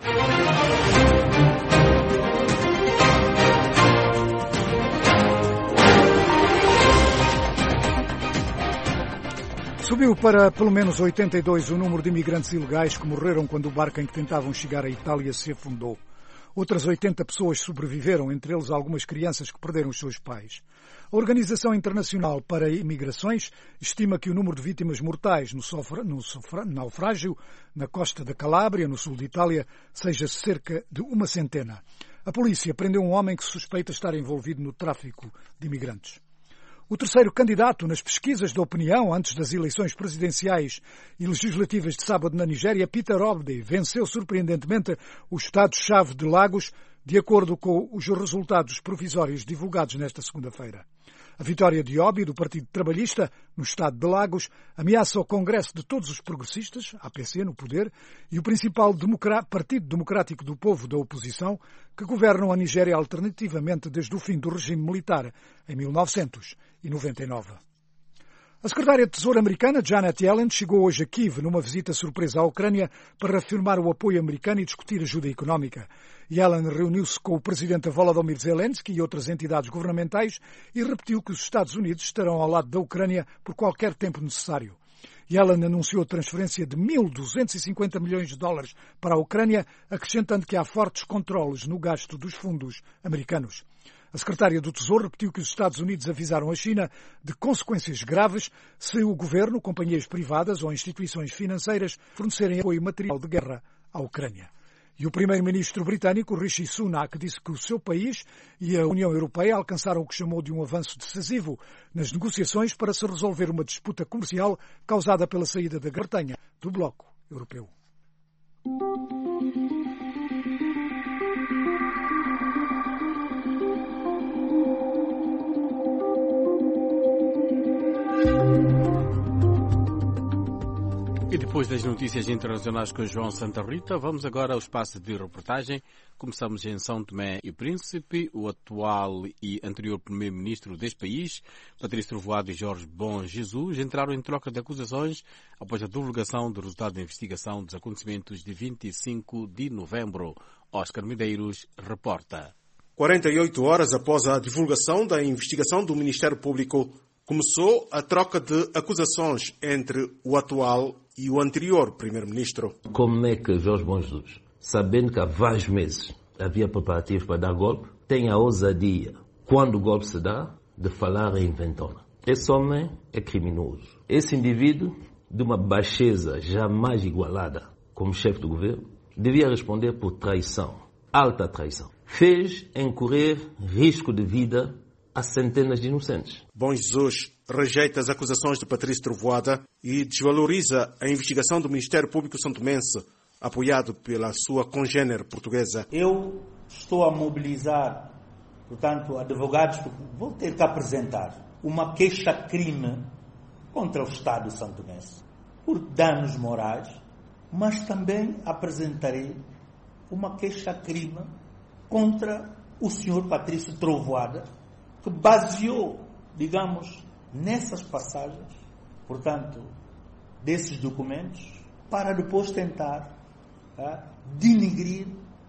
Subiu para pelo menos oitenta e dois o número de imigrantes ilegais que morreram quando o barco em que tentavam chegar à Itália se afundou. Outras oitenta pessoas sobreviveram, entre eles algumas crianças que perderam os seus pais. A Organização Internacional para Imigrações estima que o número de vítimas mortais no, sofra, no sofra, naufrágio na costa da Calábria, no sul de Itália, seja cerca de uma centena. A polícia prendeu um homem que suspeita estar envolvido no tráfico de imigrantes. O terceiro candidato nas pesquisas de opinião antes das eleições presidenciais e legislativas de sábado na Nigéria, Peter Obi, venceu surpreendentemente o Estado-chave de Lagos, de acordo com os resultados provisórios divulgados nesta segunda-feira. A vitória de Obi, do Partido Trabalhista, no estado de Lagos, ameaça o Congresso de todos os progressistas, A P C, no poder, e o principal democra- Partido Democrático do Povo da oposição, que governam a Nigéria alternativamente desde o fim do regime militar, em mil novecentos e noventa e nove. A secretária de Tesouro americana, Janet Yellen, chegou hoje a Kiev numa visita surpresa à Ucrânia para reafirmar o apoio americano e discutir ajuda económica. Yellen reuniu-se com o presidente Volodymyr Zelensky e outras entidades governamentais e repetiu que os Estados Unidos estarão ao lado da Ucrânia por qualquer tempo necessário. Yellen anunciou a transferência de mil duzentos e cinquenta milhões de dólares para a Ucrânia, acrescentando que há fortes controles no gasto dos fundos americanos. A secretária do Tesouro repetiu que os Estados Unidos avisaram a China de consequências graves se o governo, companhias privadas ou instituições financeiras fornecerem apoio material de guerra à Ucrânia. E o primeiro-ministro britânico, Rishi Sunak, disse que o seu país e a União Europeia alcançaram o que chamou de um avanço decisivo nas negociações para se resolver uma disputa comercial causada pela saída da Grã-Bretanha do bloco europeu. E depois das notícias internacionais com João Santa Rita, vamos agora ao espaço de reportagem. Começamos em São Tomé e Príncipe. O atual e anterior primeiro-ministro deste país, Patrício Trovoada e Jorge Bom Jesus, entraram em troca de acusações após a divulgação do resultado da investigação dos acontecimentos de vinte e cinco de novembro. Oscar Medeiros reporta. quarenta e oito horas após a divulgação da investigação do Ministério Público, começou a troca de acusações entre o atual e o anterior primeiro-ministro. Como é que Jorge Bom Jesus, sabendo que há vários meses havia preparativos para dar golpe, tem a ousadia, quando o golpe se dá, de falar em inventona? Esse homem é criminoso. Esse indivíduo, de uma baixeza jamais igualada como chefe do governo, devia responder por traição, alta traição. Fez incorrer risco de vida a centenas de inocentes. Bom Jesus rejeita as acusações de Patrício Trovoada e desvaloriza a investigação do Ministério Público santomense, apoiado pela sua congênere portuguesa. Eu estou a mobilizar, portanto, advogados, vou ter que apresentar uma queixa-crime contra o Estado santomense por danos morais, mas também apresentarei uma queixa-crime contra o senhor Patrício Trovoada, que baseou, digamos, nessas passagens, portanto, desses documentos, para depois tentar tá, denigrir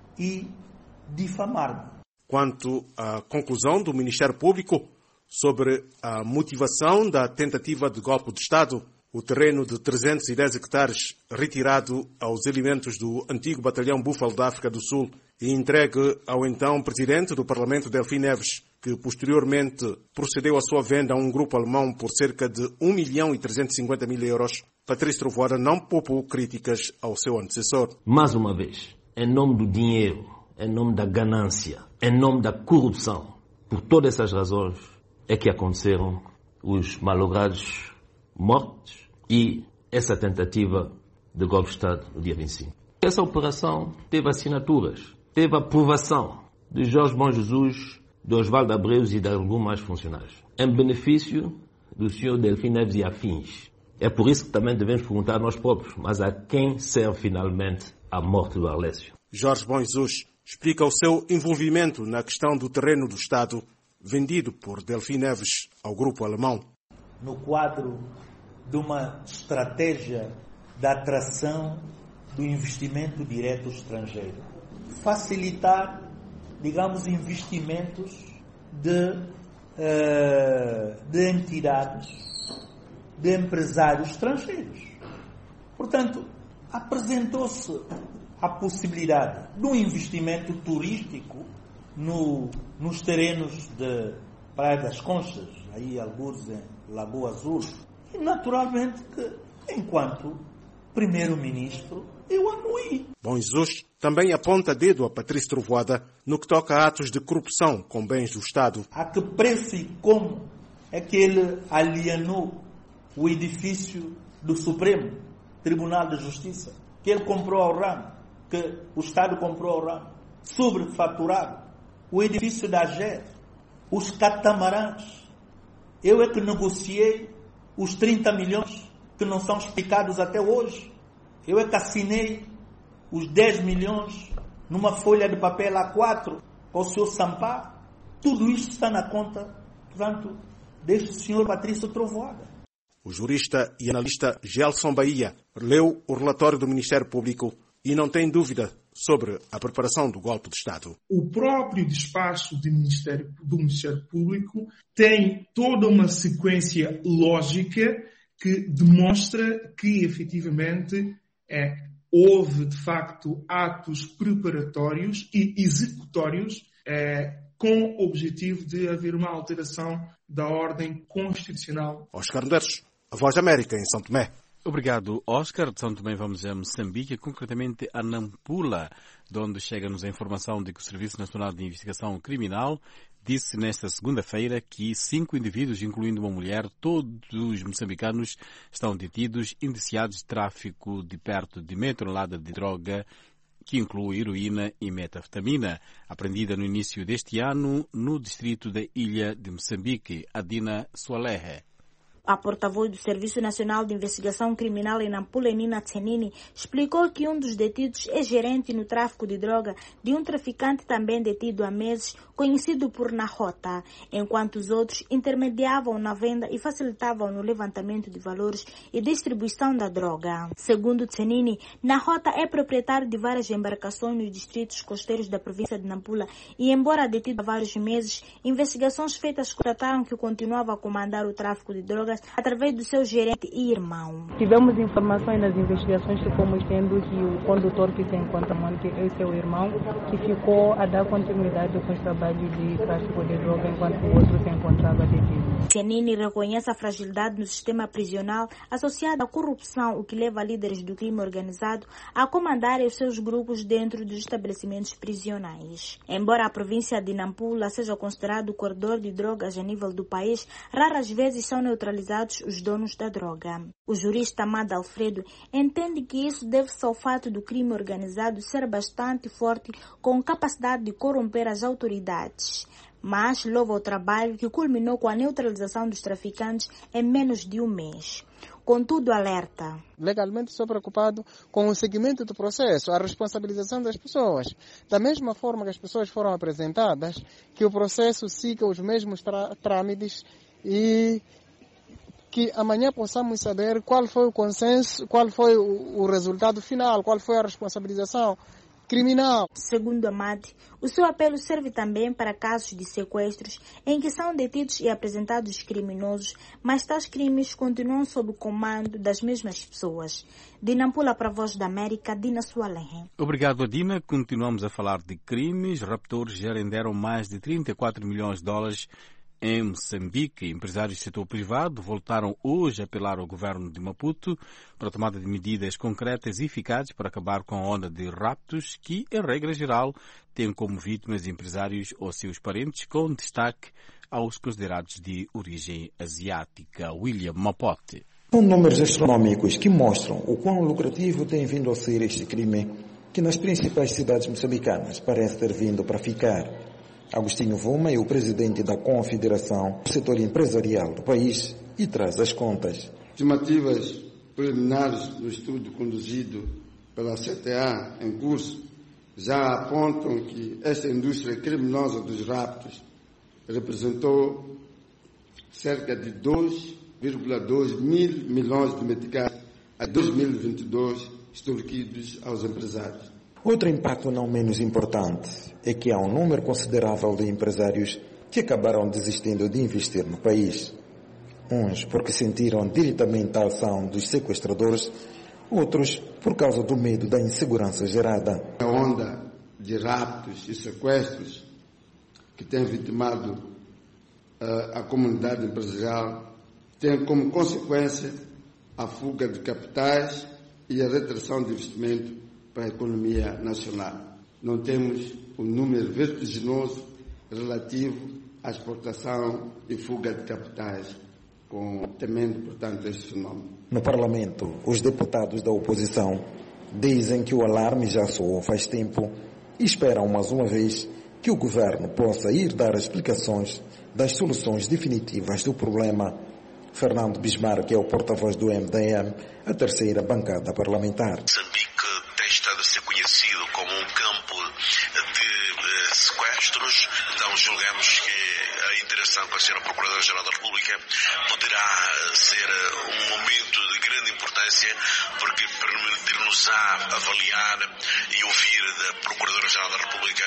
e difamar-me. Quanto à conclusão do Ministério Público sobre a motivação da tentativa de golpe de Estado, o terreno de trezentos e dez hectares retirado aos elementos do antigo batalhão Búfalo da África do Sul e entregue ao então presidente do Parlamento, Delfim Neves, que posteriormente procedeu à sua venda a um grupo alemão por cerca de um milhão e trezentos e cinquenta mil euros, Patrício Trovoada não poupou críticas ao seu antecessor. Mais uma vez, em nome do dinheiro, em nome da ganância, em nome da corrupção, por todas essas razões é que aconteceram os malogrados mortes e essa tentativa de golpe de Estado no dia vinte e cinco. Essa operação teve assinaturas, teve aprovação de Jorge Bom Jesus, de Osvaldo Abreus e de alguns mais funcionários, em benefício do senhor Delfim Neves e afins. É por isso que também devemos perguntar a nós próprios, mas a quem serve finalmente a morte do Arlésio? Jorge Bom Jesus explica o seu envolvimento na questão do terreno do Estado vendido por Delfim Neves ao grupo alemão. No quadro de uma estratégia de atração do investimento direto estrangeiro, facilitar, digamos, investimentos de, uh, de entidades, de empresários estrangeiros. Portanto, apresentou-se a possibilidade de um investimento turístico no, nos terrenos de Praia das Conchas, aí alguns em Lagoa Azul, e naturalmente que, enquanto primeiro-ministro, eu anuí. Bom Jesus também aponta dedo a Patrício Trovoada no que toca a atos de corrupção com bens do Estado. A que preço e como é que ele alienou o edifício do Supremo Tribunal de Justiça, que ele comprou ao ramo, que o Estado comprou ao ramo, sobrefaturado, o edifício da A G E R, os catamarãs, Eu é que negociei os trinta milhões que não são explicados até hoje. Eu é que assinei os dez milhões numa folha de papel A quatro com o senhor Sampá. Tudo isto está na conta, portanto, deste senhor Patrício Trovoada. O jurista e analista Gelson Bahia leu o relatório do Ministério Público e não tem dúvida sobre a preparação do golpe de Estado. O próprio despacho do Ministério, do Ministério Público tem toda uma sequência lógica que demonstra que, efetivamente, é, houve, de facto, atos preparatórios e executórios é, com o objetivo de haver uma alteração da ordem constitucional. Oscar Medeiros, a Voz da América, em São Tomé. Obrigado, Oscar. De São Tomé vamos a Moçambique, concretamente a Nampula, de onde chega-nos a informação de que o Serviço Nacional de Investigação Criminal disse nesta segunda-feira que cinco indivíduos, incluindo uma mulher, todos moçambicanos, estão detidos, indiciados de tráfico de perto de meia tonelada de droga, que inclui heroína e metafetamina, apreendida no início deste ano no distrito da Ilha de Moçambique. Adina Soalehe. A porta-voz do Serviço Nacional de Investigação Criminal em Nampula, Nina Tsenini, explicou que um dos detidos é gerente no tráfico de droga de um traficante também detido há meses, conhecido por Nahota, enquanto os outros intermediavam na venda e facilitavam no levantamento de valores e distribuição da droga. Segundo Tsenini, Nahota é proprietário de várias embarcações nos distritos costeiros da província de Nampula e, embora detido há vários meses, investigações feitas constataram que continuava a comandar o tráfico de drogas através do seu gerente e irmão. Tivemos informações nas investigações que fomos tendo que o condutor que se encontra, que é o seu irmão, que ficou a dar continuidade com os trabalhos de tráfico de droga enquanto o outro se encontrava detido. Tsenini reconhece a fragilidade no sistema prisional associada à corrupção, o que leva líderes do crime organizado a comandarem os seus grupos dentro dos estabelecimentos prisionais. Embora a província de Nampula seja considerado o corredor de drogas a nível do país, raras vezes são neutralizados os donos da droga. O jurista Amado Alfredo entende que isso deve-se ao fato do crime organizado ser bastante forte, com capacidade de corromper as autoridades. Mas louva o trabalho que culminou com a neutralização dos traficantes em menos de um mês. Contudo, alerta. Legalmente sou preocupado com o seguimento do processo, a responsabilização das pessoas. Da mesma forma que as pessoas foram apresentadas, que o processo siga os mesmos trâmites e que amanhã possamos saber qual foi o consenso, qual foi o resultado final, qual foi a responsabilização criminal. Segundo Amad, o seu apelo serve também para casos de sequestros em que são detidos e apresentados criminosos, mas tais crimes continuam sob o comando das mesmas pessoas. De Nampula para a Voz da América, Dina Soalehe. Obrigado, Adina. Continuamos a falar de crimes. Raptores já renderam mais de trinta e quatro milhões de dólares em Moçambique. Empresários do setor privado voltaram hoje a apelar ao governo de Maputo para a tomada de medidas concretas e eficazes para acabar com a onda de raptos que, em regra geral, têm como vítimas empresários ou seus parentes, com destaque aos considerados de origem asiática. William Mapote. São números astronómicos que mostram o quão lucrativo tem vindo a ser este crime, que nas principais cidades moçambicanas parece ter vindo para ficar. Agostinho Vuma é o presidente da Confederação do Setor Empresarial do país e traz as contas. Estimativas preliminares do estudo conduzido pela C T A em curso já apontam que esta indústria criminosa dos raptos representou cerca de dois vírgula dois mil milhões de meticais a dois mil e vinte e dois extorquidos aos empresários. Outro impacto não menos importante é que há um número considerável de empresários que acabaram desistindo de investir no país. Uns porque sentiram diretamente a ação dos sequestradores, outros por causa do medo da insegurança gerada. A onda de raptos e sequestros que tem vitimado uh, a comunidade empresarial tem como consequência a fuga de capitais e a retração de investimento para a economia nacional. Não temos um número vertiginoso relativo à exportação e fuga de capitais, com, temendo, portanto, este fenómeno. No Parlamento, os deputados da oposição dizem que o alarme já soou faz tempo e esperam mais uma vez que o governo possa ir dar explicações das soluções definitivas do problema. Fernando Bismarck, que é o porta-voz do M D M, a terceira bancada parlamentar. Moçambique tem estado a ser conhecido como um campo de sequestros, então julgamos que a interação com a senhora Procuradora-Geral da República poderá ser um momento de grande importância, porque permitir-nos-á avaliar e ouvir da Procuradora-Geral da República,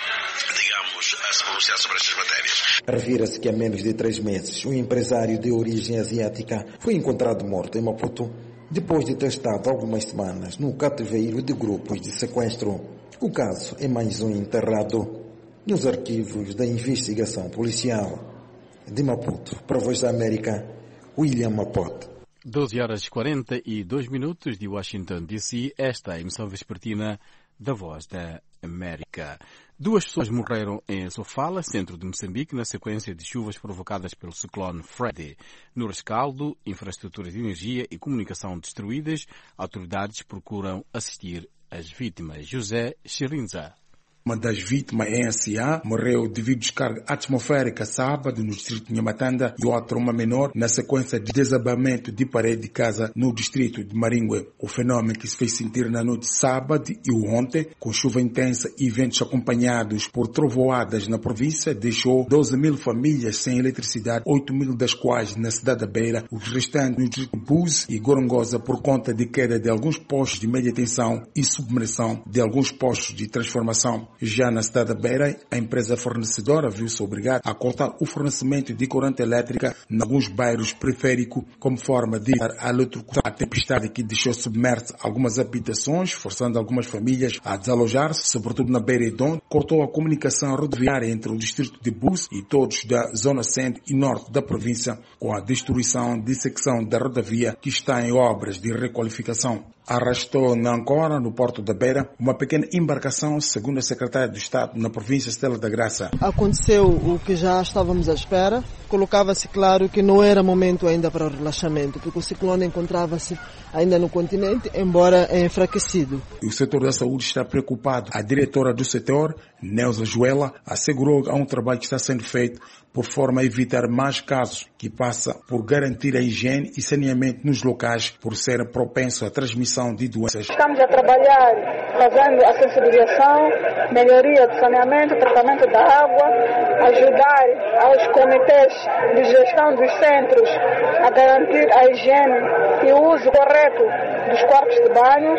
digamos, a se pronunciar sobre estas matérias. Revira-se que há menos de três meses, um empresário de origem asiática foi encontrado morto em Maputo, depois de ter estado algumas semanas no cativeiro de grupos de sequestro. O caso é mais um enterrado nos arquivos da investigação policial. De Maputo, para a Voz da América, William Mapote. doze horas e quarenta e dois minutos de Washington, D C, esta é a emissão vespertina da Voz da América. Duas pessoas morreram em Sofala, centro de Moçambique, na sequência de chuvas provocadas pelo ciclone Freddy. No rescaldo, infraestruturas de energia e comunicação destruídas, autoridades procuram assistir as vítimas. José Chirinza. Uma das vítimas, em S A, morreu devido à descarga atmosférica sábado no distrito de Nhamatanda e outra, uma menor, na sequência de desabamento de parede de casa no distrito de Maringue. O fenômeno que se fez sentir na noite de sábado e ontem, com chuva intensa e ventos acompanhados por trovoadas na província, deixou doze mil famílias sem eletricidade, oito mil das quais na cidade da Beira, os restantes no distrito de Búzios e Gorongosa por conta de queda de alguns postos de média tensão e submersão de alguns postos de transformação. Já na cidade da Beira, a empresa fornecedora viu-se obrigada a cortar o fornecimento de corrente elétrica em alguns bairros periféricos como forma de eletrocutar a tempestade que deixou submersa algumas habitações, forçando algumas famílias a desalojar-se, sobretudo na Beira e Dom. Cortou a comunicação rodoviária entre o distrito de Búzios e todos da zona centro e norte da província, com a destruição de secção da rodovia que está em obras de requalificação. Arrastou na Ancora, no porto da Beira, uma pequena embarcação, segundo a secretária de Estado na província Estela da Graça. Aconteceu o que já estávamos à espera. Colocava-se claro que não era momento ainda para o relaxamento, porque o ciclone encontrava-se ainda no continente, embora enfraquecido. O setor da saúde está preocupado. A diretora do setor, Neuza Joela, assegurou que há um trabalho que está sendo feito por forma a evitar mais casos, que passa por garantir a higiene e saneamento nos locais, por ser propenso à transmissão de doenças. Estamos a trabalhar fazendo a sensibilização, melhoria do saneamento, tratamento da água, ajudar aos comitês de gestão dos centros a garantir a higiene e o uso correto dos quartos de banhos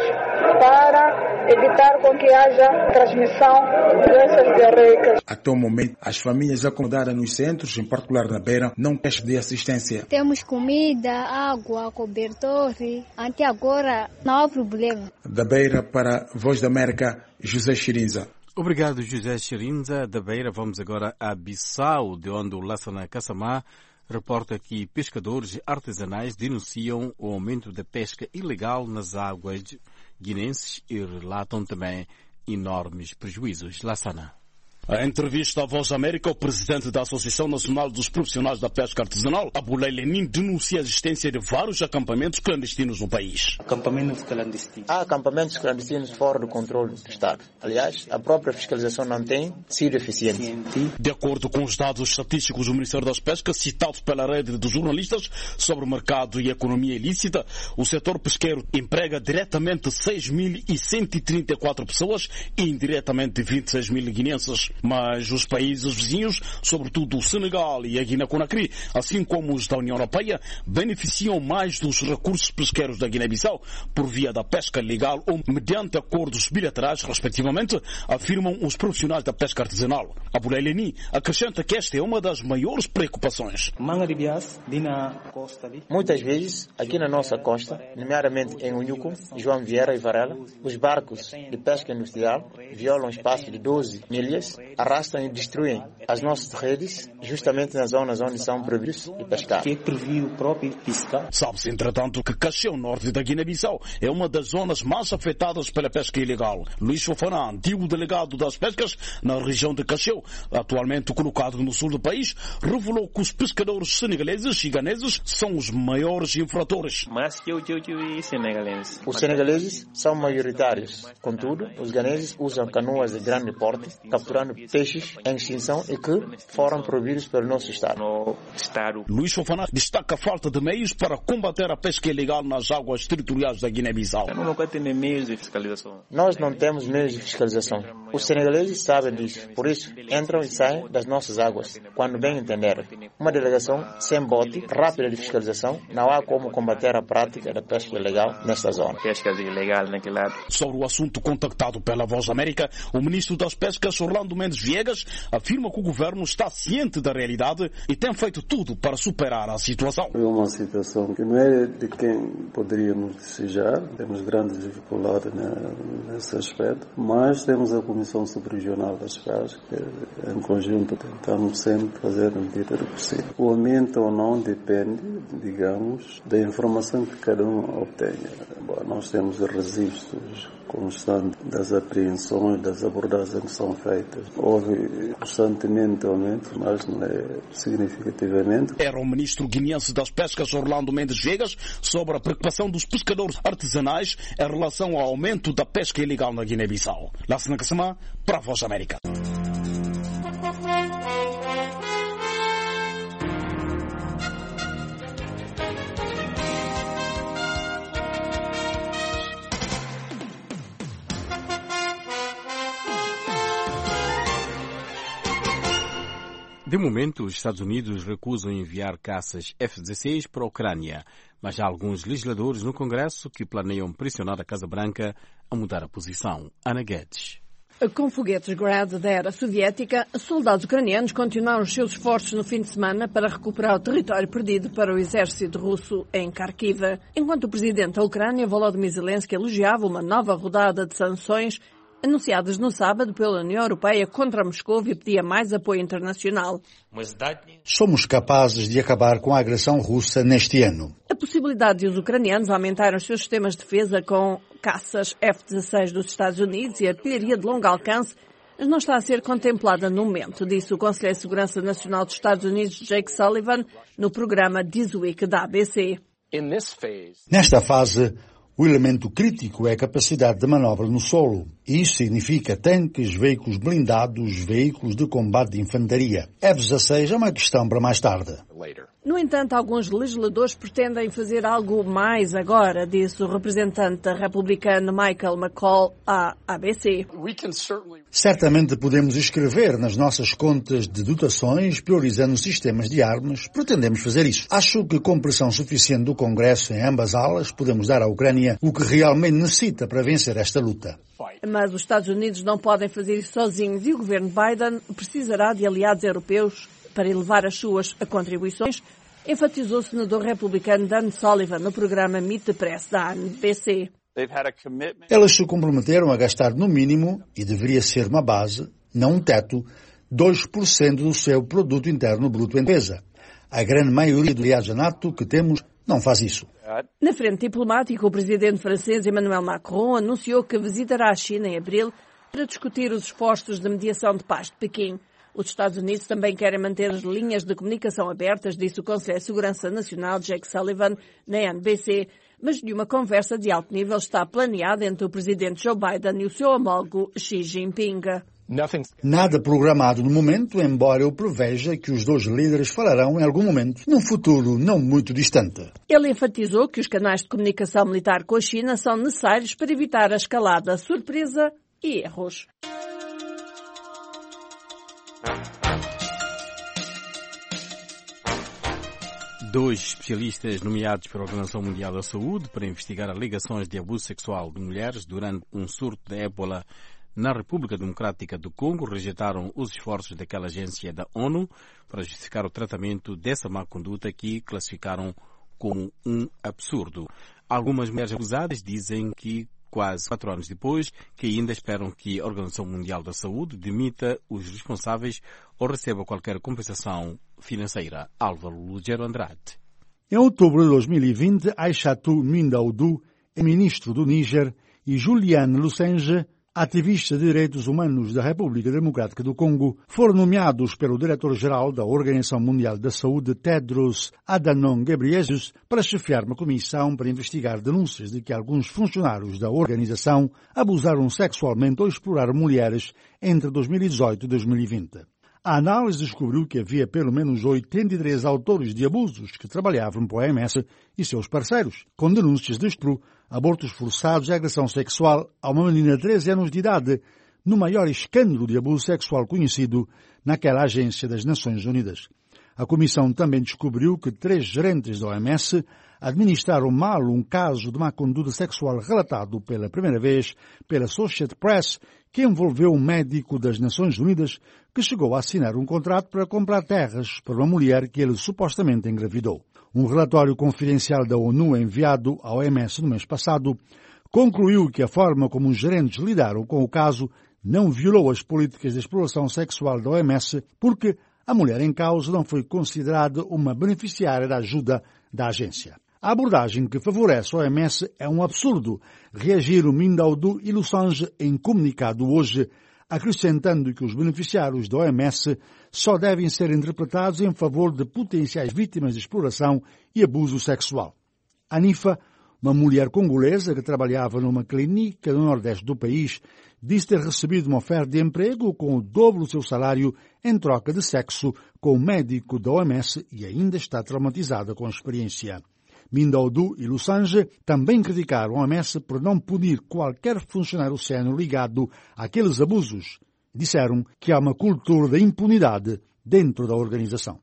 para evitar com que haja transmissão de doenças diarreicas. Até o momento, as famílias acomodadas nos centros, em particular na Beira, não queixam de assistência. Temos comida, água, cobertor, até agora não há problema. Da Beira para Voz da América, José Chirinza. Obrigado, José Chirinza. Da Beira vamos agora a Bissau, de onde o Lassana Kassamá reporta que pescadores artesanais denunciam o aumento da pesca ilegal nas águas guinenses e relatam também enormes prejuízos. Lassana. Em entrevista à Voz da América, o presidente da Associação Nacional dos Profissionais da Pesca Artesanal, Abulay Lenin, denuncia a existência de vários acampamentos clandestinos no país. Acampamentos clandestinos. Há acampamentos clandestinos fora do controle do Estado. Aliás, a própria fiscalização não tem sido eficiente. De acordo com os dados estatísticos do Ministério das Pescas, citados pela rede de jornalistas sobre o mercado e economia ilícita, o setor pesqueiro emprega diretamente seis mil cento e trinta e quatro pessoas e indiretamente vinte e seis mil guineenses. Mas os países vizinhos, sobretudo o Senegal e a Guiné-Conakry, assim como os da União Europeia, beneficiam mais dos recursos pesqueiros da Guiné-Bissau por via da pesca legal ou mediante acordos bilaterais, respectivamente, afirmam os profissionais da pesca artesanal. Abulay Leni acrescenta que esta é uma das maiores preocupações. Muitas vezes, aqui na nossa costa, nomeadamente em Unuco, João Vieira e Varela, os barcos de pesca industrial violam espaço de doze milhas, arrastam e destruem as nossas redes justamente nas zonas onde são proibidos de pescar. Sabe-se, entretanto, que Cacheu, norte da Guiné-Bissau, é uma das zonas mais afetadas pela pesca ilegal. Luís Fofana, antigo delegado das pescas na região de Cacheu, atualmente colocado no sul do país, revelou que os pescadores senegaleses e ganeses são os maiores infratores. Os senegaleses são maioritários. Contudo, os ganeses usam canoas de grande porte, capturando de peixes em extinção e que foram proibidos pelo nosso Estado. Luís Fofana destaca a falta de meios para combater a pesca ilegal nas águas territoriais da Guiné-Bissau. Nunca tem meios de fiscalização. Nós não temos meios de fiscalização. Os senegaleses sabem disso, por isso entram e saem das nossas águas, quando bem entenderem. Uma delegação sem bote, rápida de fiscalização, não há como combater a prática da pesca ilegal nesta zona. Pesca ilegal naquele lado. Sobre o assunto contactado pela Voz da América, o ministro das Pescas, Orlando Mendes Viegas, afirma que o governo está ciente da realidade e tem feito tudo para superar a situação. É uma situação que não é de quem poderíamos desejar, temos grandes dificuldades nesse aspecto, mas temos a Comissão Subregional das Pescas, que em conjunto tentamos sempre fazer a medida do possível. O aumento ou não depende, digamos, da informação que cada um obtenha. Bom, nós temos registros constantes das apreensões, das abordagens que são feitas. Houve constantemente aumento, mas não é significativamente. Era o ministro guineense das Pescas, Orlando Mendes Viegas, sobre a preocupação dos pescadores artesanais em relação ao aumento da pesca ilegal na Guiné-Bissau. Lassana Kassama, para a Voz da América. De momento, os Estados Unidos recusam enviar caças F dezesseis para a Ucrânia, mas há alguns legisladores no Congresso que planeiam pressionar a Casa Branca a mudar a posição. Ana Guedes. Com foguetes Grad da era soviética, soldados ucranianos continuaram os seus esforços no fim de semana para recuperar o território perdido para o exército russo em Kharkiv. Enquanto o presidente da Ucrânia, Volodymyr Zelensky, elogiava uma nova rodada de sanções anunciadas no sábado pela União Europeia contra Moscou e pedia mais apoio internacional. Somos capazes de acabar com a agressão russa neste ano. A possibilidade de os ucranianos aumentarem os seus sistemas de defesa com caças F dezesseis dos Estados Unidos e artilharia de longo alcance não está a ser contemplada no momento, disse o Conselheiro de Segurança Nacional dos Estados Unidos, Jake Sullivan, no programa This Week da A B C. Nesta fase, o elemento crítico é a capacidade de manobra no solo. Isso significa tanques, veículos blindados, veículos de combate de infantaria. F dezesseis é uma questão para mais tarde. No entanto, alguns legisladores pretendem fazer algo mais agora, disse o representante republicano Michael McCall à A B C. Certamente podemos escrever nas nossas contas de dotações, priorizando sistemas de armas. Pretendemos fazer isso. Acho que com pressão suficiente do Congresso em ambas alas, podemos dar à Ucrânia o que realmente necessita para vencer esta luta. Mas os Estados Unidos não podem fazer isso sozinhos e o governo Biden precisará de aliados europeus para elevar as suas contribuições, enfatizou o senador republicano Dan Sullivan no programa Meet the Press da N B C. Elas se comprometeram a gastar no mínimo, e deveria ser uma base, não um teto, dois por cento do seu produto interno bruto em defesa. A grande maioria dos aliados da NATO que temos não faz isso. Na frente diplomática, o presidente francês Emmanuel Macron anunciou que visitará a China em abril para discutir os esforços de mediação de paz de Pequim. Os Estados Unidos também querem manter as linhas de comunicação abertas, disse o Conselheiro de Segurança Nacional Jake Sullivan na N B C, mas de uma conversa de alto nível está planeada entre o presidente Joe Biden e o seu homólogo Xi Jinping. Nada programado no momento, embora eu preveja que os dois líderes falarão em algum momento, num futuro não muito distante. Ele enfatizou que os canais de comunicação militar com a China são necessários para evitar a escalada, surpresa e erros. Dois especialistas nomeados pela Organização Mundial da Saúde para investigar alegações de abuso sexual de mulheres durante um surto de ébola na República Democrática do Congo rejeitaram os esforços daquela agência da ONU para justificar o tratamento dessa má conduta que classificaram como um absurdo. Algumas mulheres acusadas dizem que, quase quatro anos depois, que ainda esperam que a Organização Mundial da Saúde demita os responsáveis ou receba qualquer compensação financeira. Álvaro Lugero Andrade. Em outubro de dois mil e vinte, Aissatou Mindaoudou, ministro do Níger, e Juliane Lusenge, ativistas de direitos humanos da República Democrática do Congo, foram nomeados pelo diretor-geral da Organização Mundial da Saúde, Tedros Adhanom Ghebreyesus, para chefiar uma comissão para investigar denúncias de que alguns funcionários da organização abusaram sexualmente ou exploraram mulheres entre dois mil e dezoito e dois mil e vinte. A análise descobriu que havia pelo menos oitenta e três autores de abusos que trabalhavam para a O M S e seus parceiros, com denúncias de estupro, abortos forçados e agressão sexual a uma menina de treze anos de idade, no maior escândalo de abuso sexual conhecido naquela agência das Nações Unidas. A comissão também descobriu que três gerentes da O M S administraram mal um caso de má conduta sexual relatado pela primeira vez pela Associated Press, que envolveu um médico das Nações Unidas que chegou a assinar um contrato para comprar terras para uma mulher que ele supostamente engravidou. Um relatório confidencial da ONU enviado à O M S no mês passado concluiu que a forma como os gerentes lidaram com o caso não violou as políticas de exploração sexual da O M S porque a mulher em causa não foi considerada uma beneficiária da ajuda da agência. A abordagem que favorece a O M S é um absurdo, reagiram Mindaudu e Lussange em comunicado hoje, acrescentando que os beneficiários da O M S só devem ser interpretados em favor de potenciais vítimas de exploração e abuso sexual. A Nifa, uma mulher congolesa que trabalhava numa clínica no nordeste do país, disse ter recebido uma oferta de emprego com o dobro do seu salário em troca de sexo com o médico da O M S e ainda está traumatizada com a experiência. Mindaudu e Lussange também criticaram a O M S por não punir qualquer funcionário sénior ligado àqueles abusos. Disseram que há uma cultura da impunidade dentro da organização.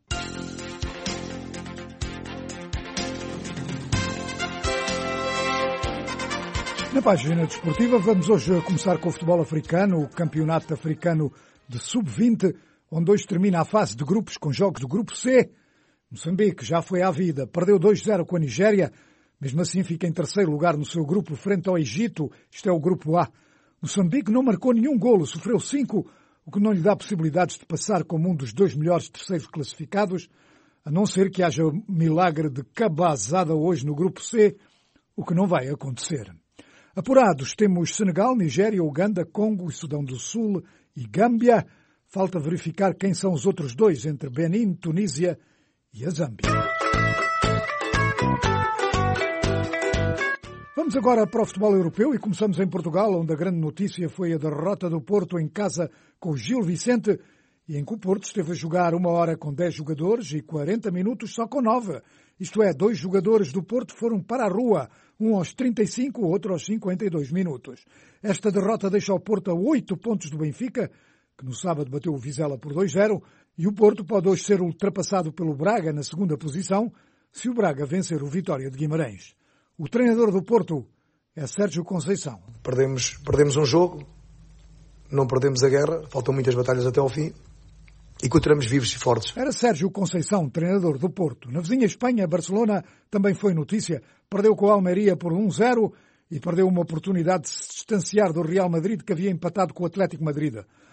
Na página desportiva, vamos hoje começar com o futebol africano, o campeonato africano de sub vinte, onde hoje termina a fase de grupos com jogos do grupo C. Moçambique já foi à vida, perdeu dois a zero com a Nigéria, mesmo assim fica em terceiro lugar no seu grupo frente ao Egito, isto é o grupo A. Moçambique não marcou nenhum golo, sofreu cinco, o que não lhe dá possibilidades de passar como um dos dois melhores terceiros classificados, a não ser que haja milagre de cabazada hoje no grupo C, o que não vai acontecer. Apurados temos Senegal, Nigéria, Uganda, Congo e Sudão do Sul e Gâmbia. Falta verificar quem são os outros dois entre Benin, Tunísia e a Zâmbia. Vamos agora para o futebol europeu e começamos em Portugal, onde a grande notícia foi a derrota do Porto em casa com o Gil Vicente e em que o Porto esteve a jogar uma hora com dez jogadores e quarenta minutos só com nove. Isto é, dois jogadores do Porto foram para a rua, um aos trinta e cinco, o outro aos cinquenta e dois minutos. Esta derrota deixa o Porto a oito pontos do Benfica, que no sábado bateu o Vizela por dois a zero, e o Porto pode hoje ser ultrapassado pelo Braga na segunda posição, se o Braga vencer o Vitória de Guimarães. O treinador do Porto é Sérgio Conceição. Perdemos, perdemos um jogo, não perdemos a guerra, faltam muitas batalhas até ao fim, e continuamos vivos e fortes. Era Sérgio Conceição, treinador do Porto. Na vizinha Espanha, Barcelona também foi notícia. Perdeu com a Almeria por um a zero e perdeu uma oportunidade de se distanciar do Real Madrid, que havia empatado com o Atlético Madrid.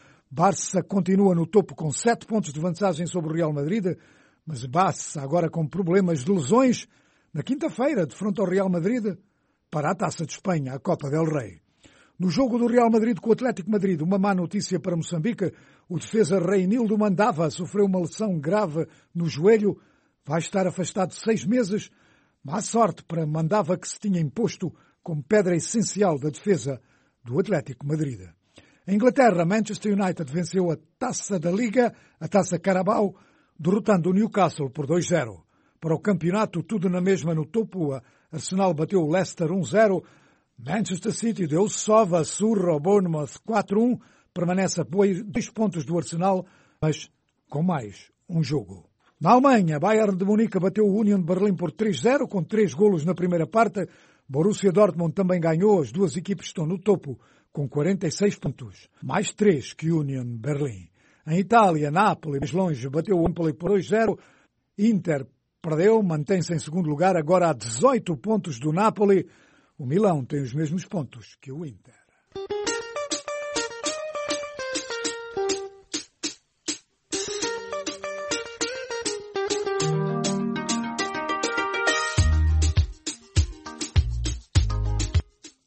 Barça continua no topo com sete pontos de vantagem sobre o Real Madrid, mas Barça agora com problemas de lesões na quinta-feira, de frente ao Real Madrid, para a Taça de Espanha, a Copa del Rei. No jogo do Real Madrid com o Atlético Madrid, uma má notícia para Moçambique, o defesa Reinildo Mandava sofreu uma lesão grave no joelho, vai estar afastado seis meses. Má sorte para Mandava, que se tinha imposto como pedra essencial da defesa do Atlético Madrid. Em Inglaterra, Manchester United venceu a Taça da Liga, a Taça Carabao, derrotando o Newcastle por dois a zero. Para o campeonato, tudo na mesma no topo, a Arsenal bateu o Leicester um a zero, Manchester City deu sova, surra ao Bournemouth quatro a um, permanece a dois pontos do Arsenal, mas com mais um jogo. Na Alemanha, Bayern de Munique bateu o Union de Berlim por três a zero, com três golos na primeira parte. Borussia Dortmund também ganhou, as duas equipes estão no topo, com quarenta e seis pontos, mais três que Union Berlim. Em Itália, Napoli, mais longe, bateu o Empoli por dois a zero. Inter perdeu, mantém-se em segundo lugar, agora a dezoito pontos do Napoli. O Milão tem os mesmos pontos que o Inter.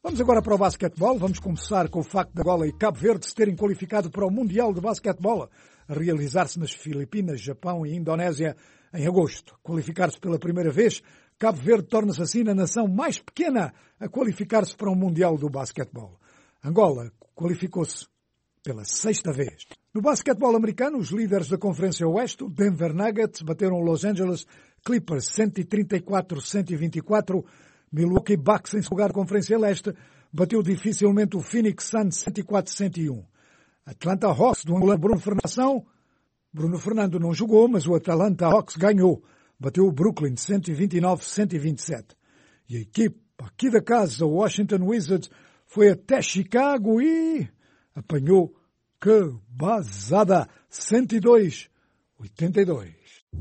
Vamos agora para o basquetebol. Vamos começar com o facto de Angola e Cabo Verde se terem qualificado para o Mundial de Basquetebol, a realizar-se nas Filipinas, Japão e Indonésia em agosto. Qualificar-se pela primeira vez, Cabo Verde torna-se assim a nação mais pequena a qualificar-se para um Mundial do Basquetebol. Angola qualificou-se pela sexta vez. No basquetebol americano, os líderes da Conferência Oeste, o Denver Nuggets, bateram o Los Angeles Clippers cento e trinta e quatro a cento e vinte e quatro. Milwaukee Bucks, em segundo lugar da Conferência Leste, bateu dificilmente o Phoenix Suns cento e quatro a cento e um. Atlanta Hawks, do angolano Bruno Fernando. Bruno Fernando não jogou, mas o Atlanta Hawks ganhou. Bateu o Brooklyn cento e vinte e nove a cento e vinte e sete. E a equipe aqui da casa, o Washington Wizards, foi até Chicago e apanhou que basada cento e dois a oitenta e dois.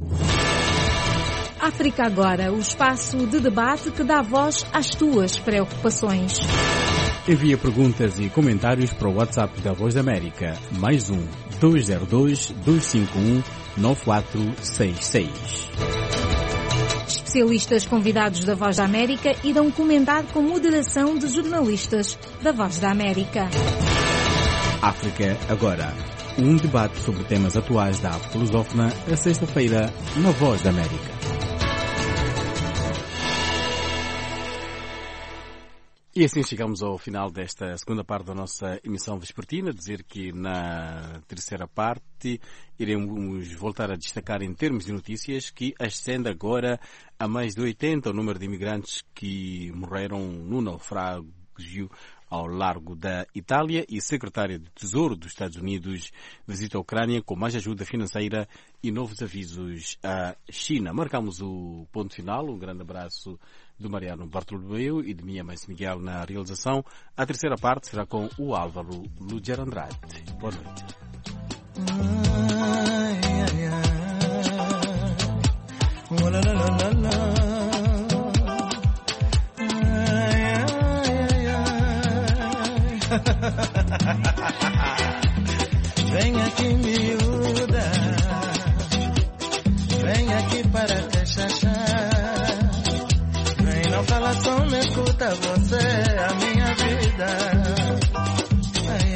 África Agora, o espaço de debate que dá voz às tuas preocupações. Envia perguntas e comentários para o WhatsApp da Voz da América, mais um dois zero dois, dois cinco um, nove quatro seis seis. Especialistas convidados da Voz da América irão comentar com moderação de jornalistas da Voz da América. África Agora, um debate sobre temas atuais da África lusófona, a sexta-feira, na Voz da América. E assim chegamos ao final desta segunda parte da nossa emissão vespertina. Dizer que na terceira parte iremos voltar a destacar em termos de notícias que ascende agora a mais de oitenta o número de imigrantes que morreram no naufrágio ao largo da Itália, e secretária de Tesouro dos Estados Unidos visita a Ucrânia com mais ajuda financeira e novos avisos à China. Marcamos o ponto final. Um grande abraço do Mariano Bartolomeu e de minha mãe Miguel na realização. A terceira parte será com o Álvaro Luger Andrade. Boa noite. Ai, ai, ai. Oh, la, la, la, la. Vem aqui, miúda, vem aqui para cachaçar. Vem, não fala só, me escuta, você é a minha vida. Ai,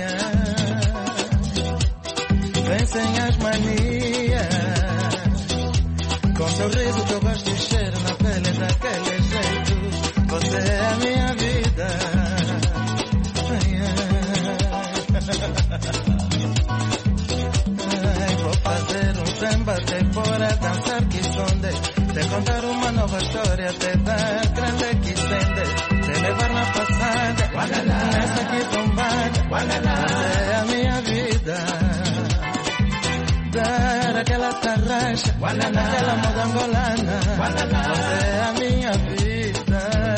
ai. Vem sem as manias, com sorriso que eu gosto de cheiro na pele daquele jeito. Você é a minha vida. Ai, vou fazer um samba, te fora dançar que esconde, te contar uma nova história, te dar grande que estende, te levar na passada, nessa que tombada, você é a minha vida. Dar aquela tarraxa, aquela moda angolana, você é a minha vida.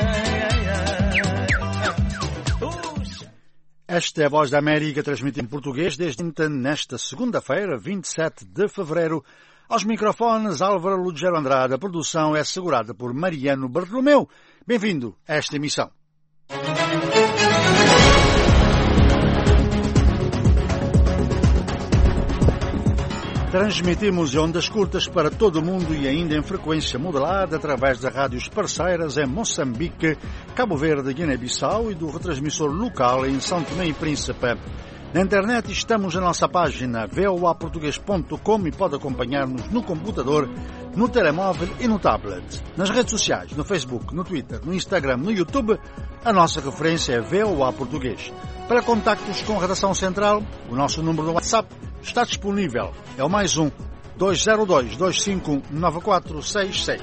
Esta é a Voz da América, transmitida em português desde nesta segunda-feira, vinte e sete de fevereiro. Aos microfones, Álvaro Luger Andrade. A produção é assegurada por Mariano Bartolomeu. Bem-vindo a esta emissão. Transmitimos em ondas curtas para todo o mundo e ainda em frequência modulada através de rádios parceiras em Moçambique, Cabo Verde, Guiné-Bissau e do retransmissor local em São Tomé e Príncipe. Na internet estamos na nossa página v o a português ponto com e pode acompanhar-nos no computador, no telemóvel e no tablet. Nas redes sociais, no Facebook, no Twitter, no Instagram, no YouTube, a nossa referência é V O A Português. Para contactos com a redação central, o nosso número do WhatsApp está disponível. É o mais um, dois zero dois, dois cinco um, nove quatro seis seis.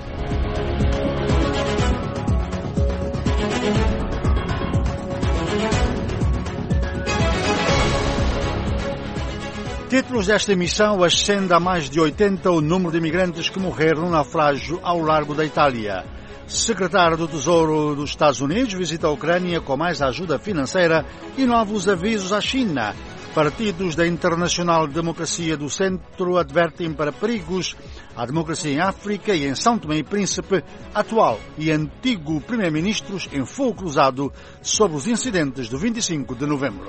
Títulos desta emissão: ascende a mais de oitenta o número de imigrantes que morreram no naufrágio ao largo da Itália. Secretário do Tesouro dos Estados Unidos visita a Ucrânia com mais ajuda financeira e novos avisos à China. Partidos da Internacional Democracia do Centro advertem para perigos à democracia em África e em São Tomé e Príncipe, atual e antigo primeiro-ministros em fogo cruzado sobre os incidentes do vinte e cinco de novembro.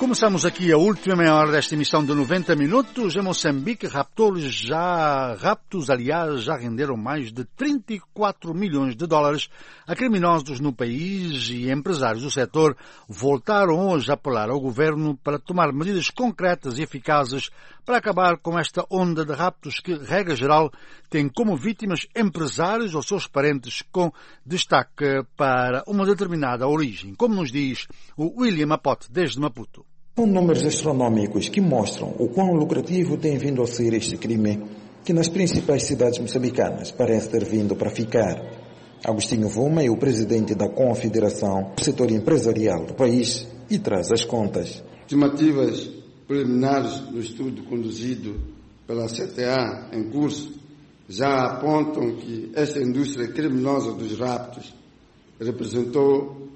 Começamos aqui a última meia hora desta emissão de noventa minutos. Em Moçambique, raptores já, raptos, aliás, já renderam mais de trinta e quatro milhões de dólares a criminosos no país e empresários do setor voltaram hoje a apelar ao governo para tomar medidas concretas e eficazes para acabar com esta onda de raptos que, regra geral, tem como vítimas empresários ou seus parentes com destaque para uma determinada origem, como nos diz o William Apote, desde Maputo. São números astronómicos que mostram o quão lucrativo tem vindo a ser este crime, que nas principais cidades moçambicanas parece ter vindo para ficar. Agostinho Vuma é o presidente da Confederação do Setor Empresarial do país e traz as contas. Estimativas preliminares do estudo conduzido pela C T A em curso já apontam que esta indústria criminosa dos raptos representou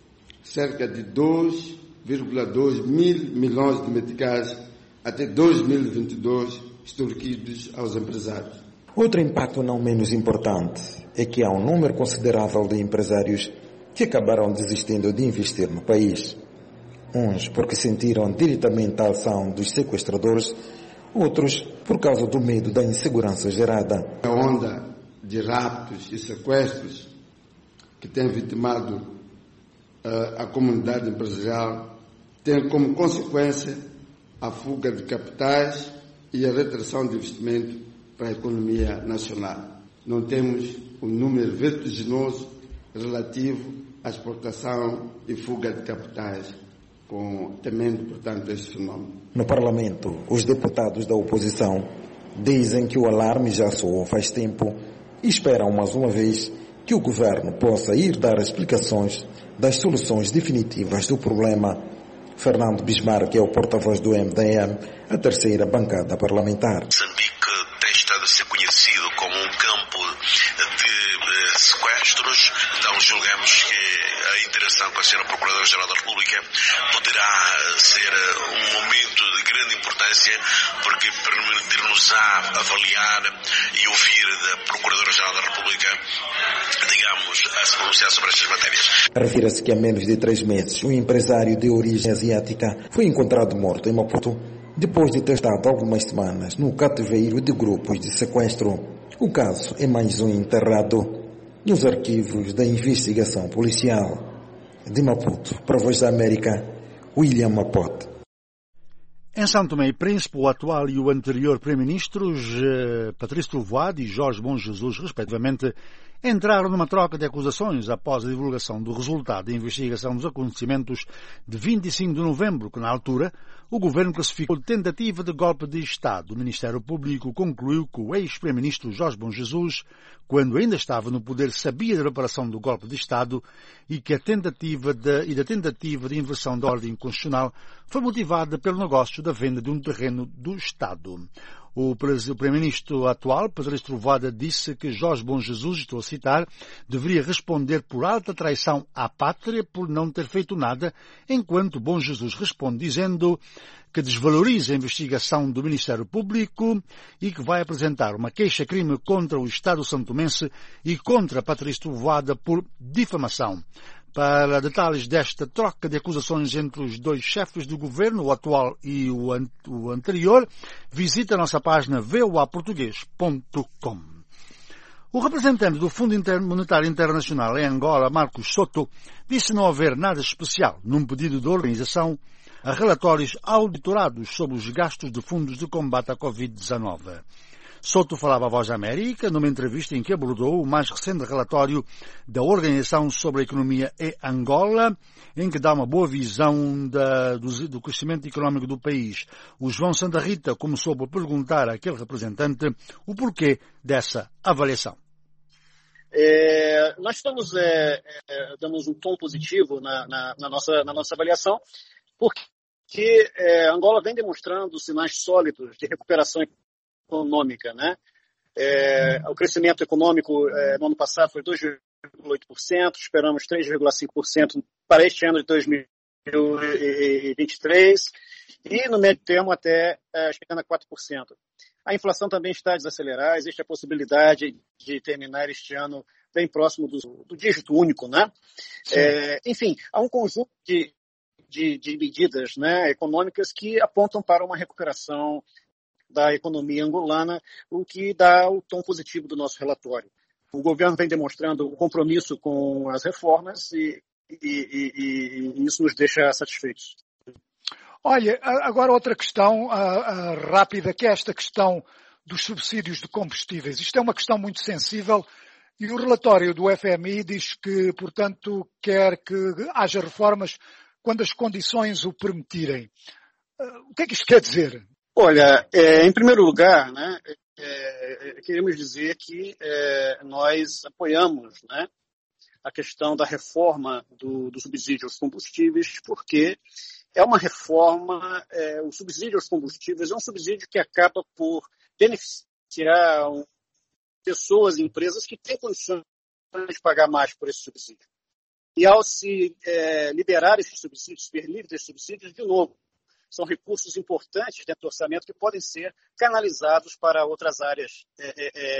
cerca de dois vírgula dois mil milhões de meticais até dois mil e vinte e dois extorquidos aos empresários. Outro impacto não menos importante é que há um número considerável de empresários que acabaram desistindo de investir no país. Uns porque sentiram diretamente a ação dos sequestradores, outros por causa do medo da insegurança gerada. A onda de raptos e sequestros que tem vitimado uh, a comunidade empresarial tem como consequência a fuga de capitais e a retração de investimento para a economia nacional. Não temos um número vertiginoso relativo à exportação e fuga de capitais, com, temendo, portanto, este fenómeno. No Parlamento, os deputados da oposição dizem que o alarme já soou faz tempo e esperam mais uma vez que o governo possa ir dar explicações das soluções definitivas do problema. Fernando Bismarck é o porta-voz do M D M, a terceira bancada parlamentar. Moçambique tem estado a ser conhecido como um campo de sequestros, então julgamos que a interação com a senhora Procuradora-Geral da República poderá ser um momento de grande importância, porque permitir-nos-á avaliar e ouvir da Procuradora-Geral da República, digamos, a se pronunciar sobre estas matérias. Refira-se que há menos de três meses, um empresário de origem asiática foi encontrado morto em Maputo, depois de ter estado algumas semanas no cativeiro de grupos de sequestro. O caso é mais um enterrado nos arquivos da investigação policial. De Maputo, para a Voz da América, William Apote. Em São Tomé e Príncipe, o atual e o anterior primeiro-ministros, Patrício Trovoada e Jorge Bom Jesus, respectivamente, entraram numa troca de acusações após a divulgação do resultado da investigação dos acontecimentos de vinte e cinco de novembro, que, na altura, o governo classificou de tentativa de golpe de Estado. O Ministério Público concluiu que o ex-primeiro-ministro Jorge Bom Jesus, quando ainda estava no poder, sabia da preparação do golpe de Estado e que a tentativa de, e da tentativa de inversão da ordem constitucional foi motivada pelo negócio da venda de um terreno do Estado. O primeiro-ministro atual, Patrício Trovoada, disse que Jorge Bom Jesus, estou a citar, deveria responder por alta traição à pátria por não ter feito nada, enquanto Bom Jesus responde dizendo que desvaloriza a investigação do Ministério Público e que vai apresentar uma queixa-crime contra o Estado santomense e contra Patrício Trovoada por difamação. Para detalhes desta troca de acusações entre os dois chefes do governo, o atual e o, an- o anterior, visite a nossa página v o a português ponto com. O representante do Fundo Monetário Internacional em Angola, Marcos Soto, disse não haver nada especial num pedido da organização a relatórios auditorados sobre os gastos de fundos de combate à covid dezenove. Soto falava à Voz da América numa entrevista em que abordou o mais recente relatório da Organização sobre a Economia em Angola, em que dá uma boa visão da, do, do crescimento económico do país. O João Santa Rita começou por perguntar àquele representante o porquê dessa avaliação. É, nós estamos, é, é, damos um tom positivo na, na, na, nossa, na nossa avaliação, porque é, Angola vem demonstrando sinais sólidos de recuperação econômica, né? É, o crescimento econômico é, no ano passado foi dois vírgula oito por cento, esperamos três vírgula cinco por cento para este ano de dois mil e vinte e três e no médio termo até é, chegando a quatro por cento. A inflação também está a desacelerar, existe a possibilidade de terminar este ano bem próximo do, do dígito único, né? É, enfim, há um conjunto de de, de medidas, né, econômicas que apontam para uma recuperação da economia angolana, o que dá o tom positivo do nosso relatório. O governo vem demonstrando o compromisso com as reformas e, e, e, e isso nos deixa satisfeitos. Olha, agora outra questão uh, uh, rápida, que é esta questão dos subsídios de combustíveis. Isto é uma questão muito sensível e o relatório do F M I diz que, portanto, quer que haja reformas quando as condições o permitirem. Uh, o que é que isto quer dizer? Olha, é, em primeiro lugar, né, é, é, queremos dizer que é, nós apoiamos, né, a questão da reforma do, do subsídio aos combustíveis, porque é uma reforma, é, o subsídio aos combustíveis é um subsídio que acaba por beneficiar um, pessoas e empresas que têm condições de pagar mais por esse subsídio. E ao se é, liberar esses subsídios, ser livre desses subsídios, de novo, são recursos importantes dentro do orçamento que podem ser canalizados para outras áreas é,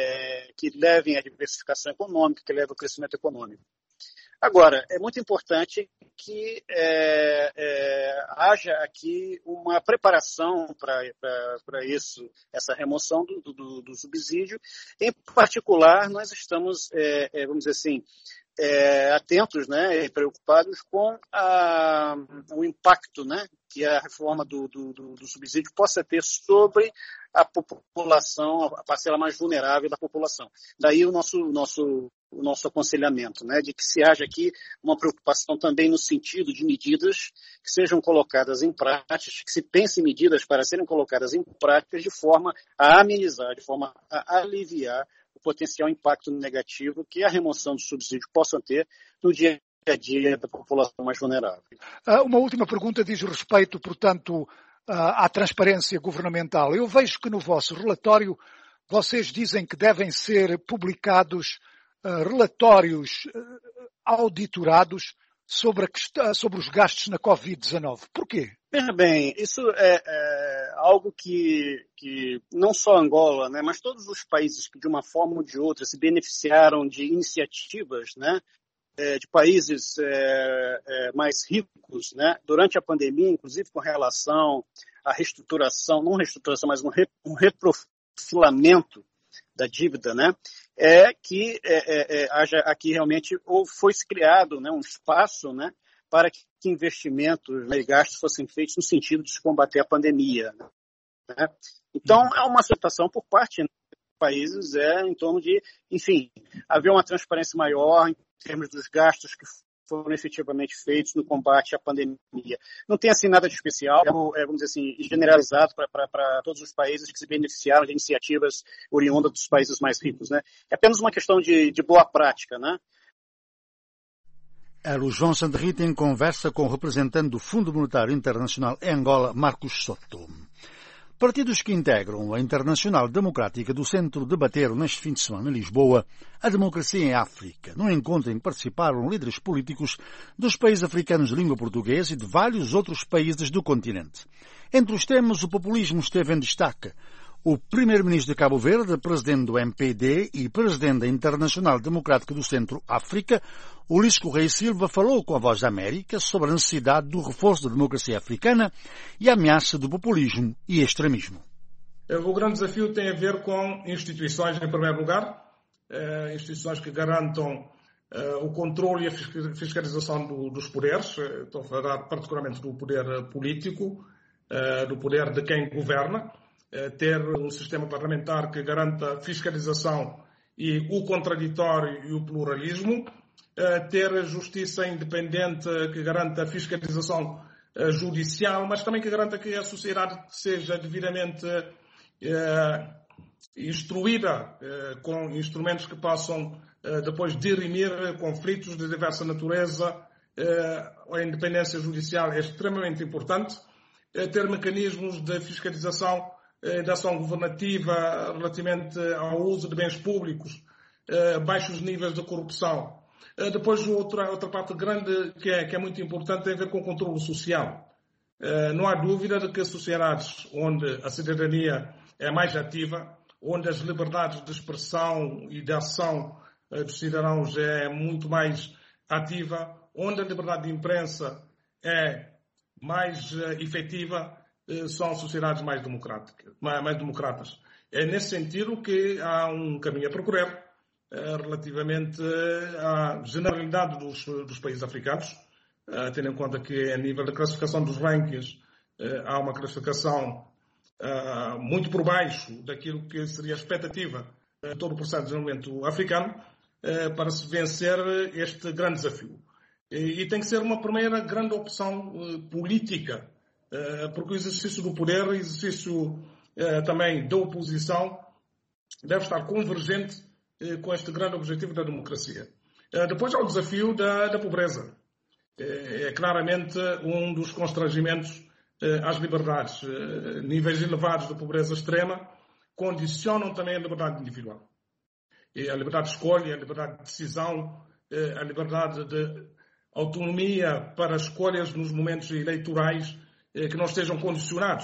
é, que levem à diversificação econômica, que levem ao crescimento econômico. Agora, é muito importante que é, é, haja aqui uma preparação para isso, essa remoção do, do, do subsídio. Em particular, nós estamos, é, é, vamos dizer assim, É, atentos, né, e preocupados com a, o impacto, né, que a reforma do, do, do subsídio possa ter sobre a população, a parcela mais vulnerável da população. Daí o nosso, nosso, o nosso aconselhamento, né, de que se haja aqui uma preocupação também no sentido de medidas que sejam colocadas em práticas, que se pense em medidas para serem colocadas em práticas de forma a amenizar, de forma a aliviar o potencial impacto negativo que a remoção do subsídio possa ter no dia a dia da população mais vulnerável. Uma última pergunta diz respeito, portanto, à transparência governamental. Eu vejo que no vosso relatório vocês dizem que devem ser publicados relatórios auditorados sobre, a, sobre os gastos na covid dezenove. Porquê? Veja bem, isso é, é algo que, que não só Angola, né, mas todos os países que de uma forma ou de outra se beneficiaram de iniciativas, né, é, de países é, é, mais ricos, né, durante a pandemia, inclusive com relação à reestruturação, não reestruturação, mas um, re, um reprofilamento da dívida, né, é que é, é, é, haja aqui realmente, ou foi criado, né, um espaço, né, para que investimentos, né, e gastos fossem feitos no sentido de se combater a pandemia. Né? Então, é uma situação por parte dos países é em torno de, enfim, haver uma transparência maior em termos dos gastos que foram efetivamente feitos no combate à pandemia. Não tem, assim, nada de especial, é, vamos dizer assim, generalizado para todos os países que se beneficiaram de iniciativas oriundas dos países mais ricos. Né? É apenas uma questão de, de boa prática, né? Era o João Sanderrita em conversa com o representante do Fundo Monetário Internacional em Angola, Marcos Soto. Partidos que integram a Internacional Democrática do Centro debateram neste fim de semana em Lisboa a democracia em África, num encontro em que participaram líderes políticos dos países africanos de língua portuguesa e de vários outros países do continente. Entre os temas, o populismo esteve em destaque. O primeiro-ministro de Cabo Verde, presidente do M P D e presidente da Internacional Democrática do Centro África, Ulisses Correia Silva, falou com a Voz da América sobre a necessidade do reforço da democracia africana e a ameaça do populismo e extremismo. O grande desafio tem a ver com instituições, em primeiro lugar, instituições que garantam o controle e a fiscalização dos poderes, estou a falar particularmente do poder político, do poder de quem governa, ter um sistema parlamentar que garanta a fiscalização e o contraditório e o pluralismo, ter a justiça independente que garanta a fiscalização judicial, mas também que garanta que a sociedade seja devidamente instruída com instrumentos que possam depois dirimir conflitos de diversa natureza. A independência judicial é extremamente importante. Ter mecanismos de fiscalização da ação governativa relativamente ao uso de bens públicos, baixos níveis de corrupção. Depois, outra, outra parte grande que é, que é muito importante tem a ver com o controle social. Não há dúvida de que sociedades onde a cidadania é mais ativa, onde as liberdades de expressão e de ação dos cidadãos é muito mais ativa, onde a liberdade de imprensa é mais efetiva são sociedades mais democráticas, mais democratas. É nesse sentido que há um caminho a percorrer relativamente à generalidade dos, dos países africanos, tendo em conta que a nível da classificação dos rankings há uma classificação muito por baixo daquilo que seria a expectativa de todo o processo de desenvolvimento africano para se vencer este grande desafio. E tem que ser uma primeira grande opção política, porque o exercício do poder, o exercício também da oposição deve estar convergente com este grande objetivo da democracia. Depois há o desafio da, da pobreza. É claramente um dos constrangimentos às liberdades. Níveis elevados de pobreza extrema condicionam também a liberdade individual. A liberdade de escolha, a liberdade de decisão, a liberdade de autonomia para escolhas nos momentos eleitorais que não estejam condicionados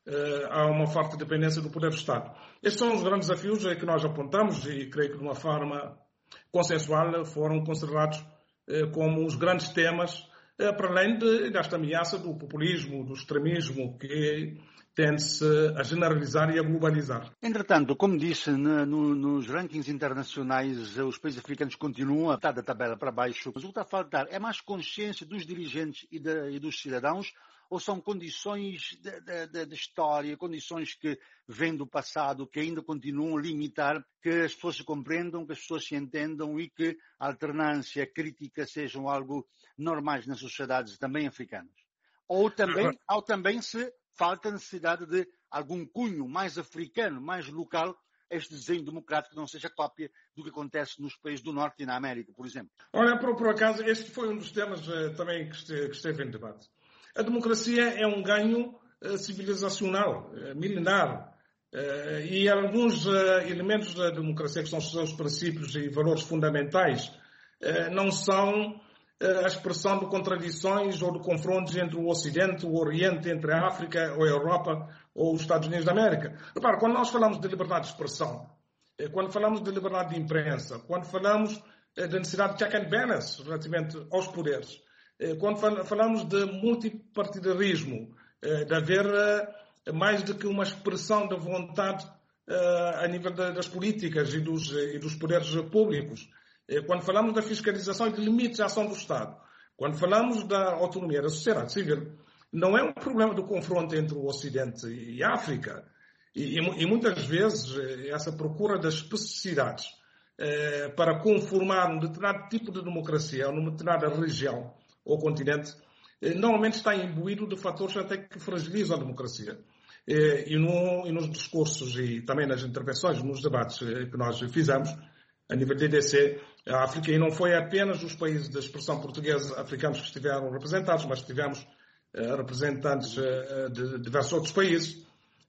a uma forte dependência do poder do Estado. Estes são os grandes desafios que nós apontamos e creio que de uma forma consensual foram considerados como os grandes temas, para além de, desta ameaça do populismo, do extremismo que tende-se a generalizar e a globalizar. Entretanto, como disse, no, no, nos rankings internacionais, os países africanos continuam a estar da tabela para baixo. Mas o que está a faltar é mais consciência dos dirigentes e, de, e dos cidadãos, ou são condições de, de, de história, condições que vêm do passado, que ainda continuam a limitar que as pessoas se compreendam, que as pessoas se entendam e que a alternância, a crítica sejam algo normais nas sociedades também africanas? Ou também, ou também se falta a necessidade de algum cunho mais africano, mais local, este desenho democrático não seja cópia do que acontece nos países do Norte e na América, por exemplo? Olha, por, por acaso, este foi um dos temas uh, também que esteve, que esteve em debate. A democracia é um ganho uh, civilizacional, uh, milenar, uh, e alguns uh, elementos da democracia, que são os seus princípios e valores fundamentais, uh, não são a expressão de contradições ou de confrontos entre o Ocidente, o Oriente, entre a África ou a Europa ou os Estados Unidos da América. Repara, quando nós falamos de liberdade de expressão, quando falamos de liberdade de imprensa, quando falamos da necessidade de check and balance relativamente aos poderes, quando falamos de multipartidarismo, de haver mais do que uma expressão da vontade a nível das políticas e dos, e dos poderes públicos, quando falamos da fiscalização e de limites à ação do Estado, quando falamos da autonomia da sociedade civil, não é um problema do confronto entre o Ocidente e a África. E, e, e muitas vezes essa procura das especificidades eh, para conformar um determinado tipo de democracia, numa determinada região ou continente, eh, normalmente está imbuído de fatores até que fragilizam a democracia. Eh, e, no, e nos discursos e também nas intervenções, nos debates eh, que nós fizemos, a nível de D D C, a África, e não foi apenas os países da expressão portuguesa africanos que estiveram representados, mas tivemos uh, representantes uh, de diversos outros países,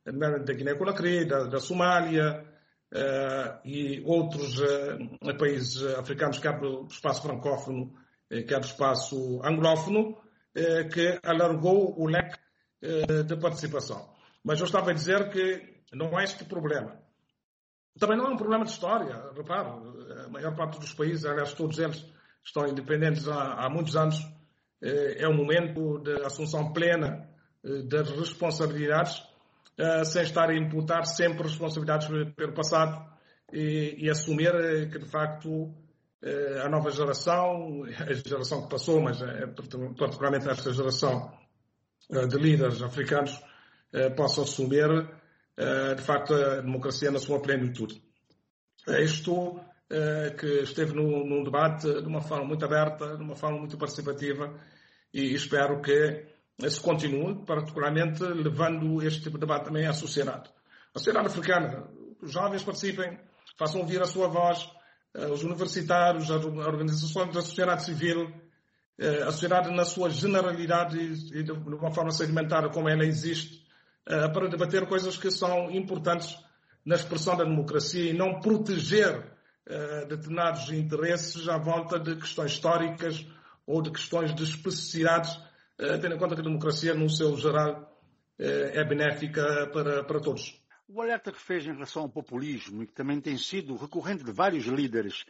da Guiné-Conakry, da, da Somália uh, e outros uh, países africanos, quer do espaço francófono, quer do espaço anglófono, uh, que alargou o leque uh, de participação. Mas eu estava a dizer que não há este problema. Também não é um problema de história. Repare, a maior parte dos países, aliás, todos eles estão independentes há, há muitos anos. É um momento de assunção plena das responsabilidades, sem estar a imputar sempre responsabilidades pelo passado e, e assumir que, de facto, a nova geração, a geração que passou, mas particularmente esta geração de líderes africanos, possa assumir de facto, a democracia na sua plenitude. É isto que esteve no, no debate de uma forma muito aberta, de uma forma muito participativa, e espero que se continue, particularmente levando este tipo de debate também à sociedade. A sociedade africana, os jovens participem, façam ouvir a sua voz, os universitários, as organizações da sociedade civil, a sociedade na sua generalidade e de uma forma segmentada como ela existe, para debater coisas que são importantes na expressão da democracia e não proteger uh, determinados interesses à volta de questões históricas ou de questões de especificidades, uh, tendo em conta que a democracia, no seu geral, uh, é benéfica para, para todos. O alerta que fez em relação ao populismo e que também tem sido recorrente de vários líderes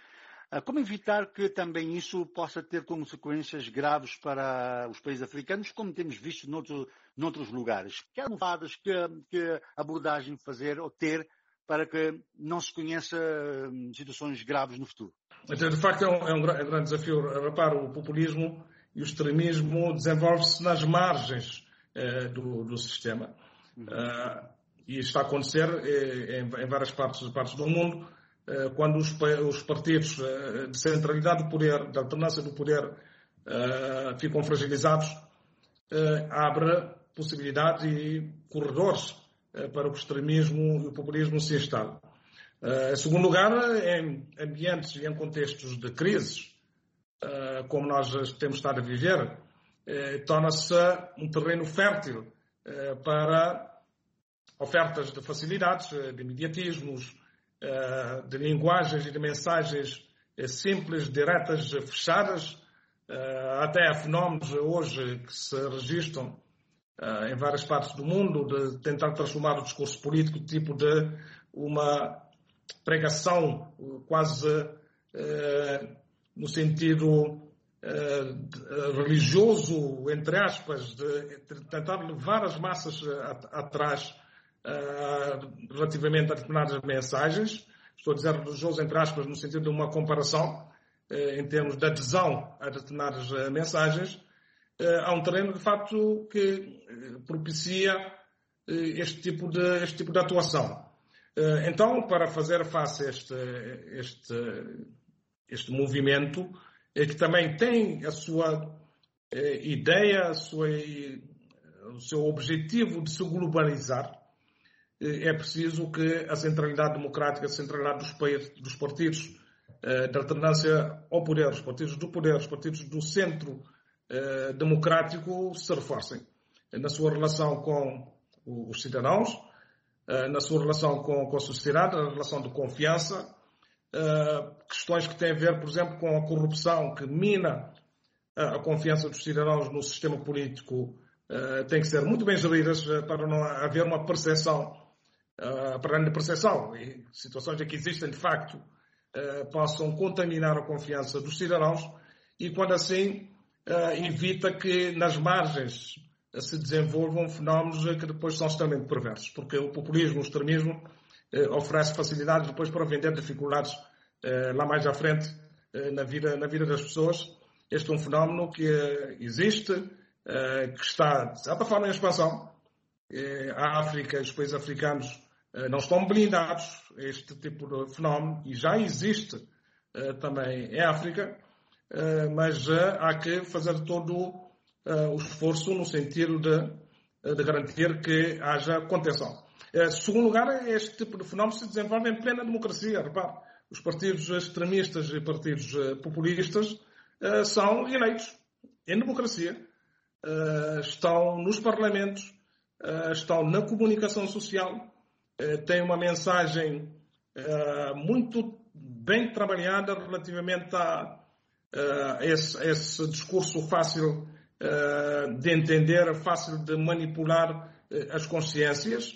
Como evitar que também isso possa ter consequências graves para os países africanos, como temos visto noutro, noutros lugares? Que almofadas, que, que abordagem fazer ou ter para que não se conheça situações graves no futuro? De facto, é um, é um grande desafio. Repara, o populismo e o extremismo desenvolve-se nas margens eh, do, do sistema. Uhum. Uh, e está a acontecer eh, em, em várias partes, partes do mundo, eh, quando os, os partidos eh, de centralidade do poder, de alternância do poder, eh, ficam fragilizados, eh, abre possibilidades e corredores eh, para o extremismo e o populismo se instalem. Uh, em segundo lugar, em ambientes e em contextos de crises, uh, como nós temos estado a viver, uh, torna-se um terreno fértil uh, para ofertas de facilidades, de imediatismos, uh, de linguagens e de mensagens uh, simples, diretas, fechadas. Uh, até há fenómenos hoje que se registram uh, em várias partes do mundo de tentar transformar o discurso político tipo de uma pregação quase eh, no sentido eh, religioso, entre aspas, de, de tentar levar as massas atrás eh, relativamente a determinadas mensagens. Estou a dizer religioso, entre aspas, no sentido de uma comparação eh, em termos de adesão a determinadas eh, mensagens. Eh, há um terreno, de facto, que eh, propicia eh, este tipo de, este tipo de atuação. Então, para fazer face a este, este, este movimento, que também tem a sua ideia, a sua, o seu objetivo de se globalizar, é preciso que a centralidade democrática, a centralidade dos, dos partidos de alternância ao poder, os partidos do poder, os partidos do centro democrático se reforcem na sua relação com os cidadãos, na sua relação com, com a sociedade, na relação de confiança, uh, questões que têm a ver, por exemplo, com a corrupção que mina uh, a confiança dos cidadãos no sistema político, uh, têm que ser muito bem geridas uh, para não haver uma percepção, uh, para além de percepção, e situações em que existem de facto, uh, possam contaminar a confiança dos cidadãos e, quando assim, uh, evita que nas margens se desenvolvam fenómenos que depois são extremamente perversos, porque o populismo, o extremismo, eh, oferece facilidades depois para vender dificuldades eh, lá mais à frente eh, na, vida, na vida das pessoas. Este é um fenómeno que eh, existe, eh, que está, de certa forma, em expansão. Eh, a África e os países africanos eh, não estão blindados a este tipo de fenómeno e já existe eh, também em África, eh, mas eh, há que fazer todo Uh, o esforço no sentido de, de garantir que haja contenção. Uh, segundo lugar, este tipo de fenómeno se desenvolve em plena democracia. Repare, os partidos extremistas e partidos uh, populistas uh, são eleitos em democracia, uh, estão nos parlamentos, uh, estão na comunicação social, uh, têm uma mensagem uh, muito bem trabalhada relativamente a, uh, a, esse, a esse discurso fácil de entender, fácil de manipular as consciências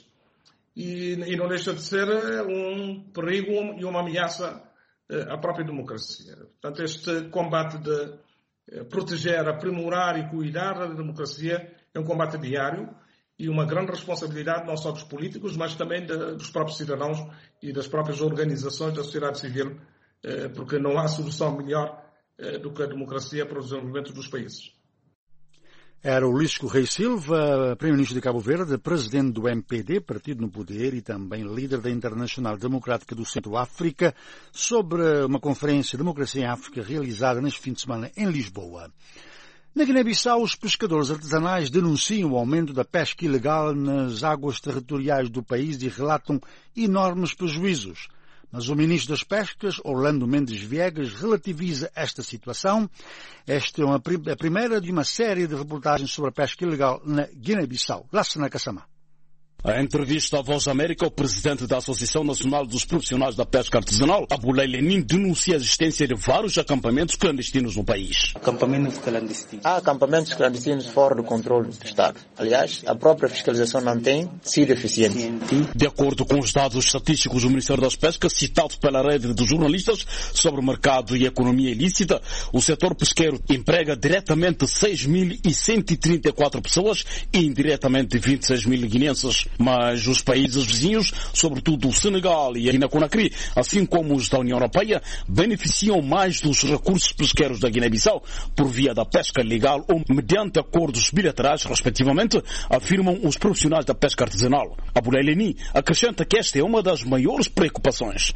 e, e não deixa de ser um perigo e uma ameaça à própria democracia. Portanto, este combate de proteger, aprimorar e cuidar da democracia é um combate diário e uma grande responsabilidade não só dos políticos, mas também de, dos próprios cidadãos e das próprias organizações da sociedade civil, porque não há solução melhor do que a democracia para o desenvolvimento dos países. Era Ulisses Correia Silva, Primeiro-Ministro de Cabo Verde, presidente do M P D, partido no poder, e também líder da Internacional Democrática do Centro-África, sobre uma conferência Democracia em África realizada neste fim de semana em Lisboa. Na Guiné-Bissau, os pescadores artesanais denunciam o aumento da pesca ilegal nas águas territoriais do país e relatam enormes prejuízos. Mas o ministro das Pescas, Orlando Mendes Viegas, relativiza esta situação. Esta é uma, a primeira de uma série de reportagens sobre a pesca ilegal na Guiné-Bissau. Lassana Kassama. A entrevista à Voz América, o presidente da Associação Nacional dos Profissionais da Pesca Artesanal, Abulay Lenin, denuncia a existência de vários acampamentos clandestinos no país. Acampamentos clandestinos. Há acampamentos clandestinos fora do controle do Estado. Aliás, a própria fiscalização não tem sido eficiente. De acordo com os dados estatísticos do Ministério das Pescas, citados pela rede de jornalistas sobre o mercado e economia ilícita, o setor pesqueiro emprega diretamente seis mil cento e trinta e quatro pessoas e indiretamente vinte e seis mil guineenses. Mas os países vizinhos, sobretudo o Senegal e a Guiné-Conakry, assim como os da União Europeia, beneficiam mais dos recursos pesqueiros da Guiné-Bissau por via da pesca legal ou mediante acordos bilaterais, respectivamente, afirmam os profissionais da pesca artesanal. Abulay Lenin acrescenta que esta é uma das maiores preocupações.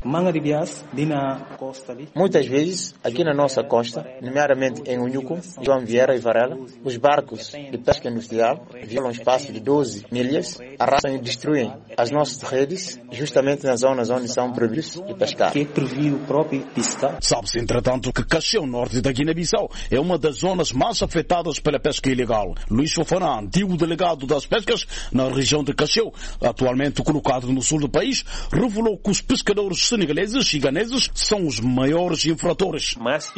Muitas vezes, aqui na nossa costa, nomeadamente em Unyuco, João Vieira e Varela, os barcos de pesca industrial violam um espaço de doze milhas, arrastam e destruem as nossas redes justamente nas zonas onde são proibidos de pescar. Sabe-se, entretanto, que Cacheu, norte da Guiné-Bissau, é uma das zonas mais afetadas pela pesca ilegal. Luís Fofana, antigo delegado das pescas na região de Cacheu, atualmente colocado no sul do país, revelou que os pescadores senegaleses e ganeses são os maiores infratores.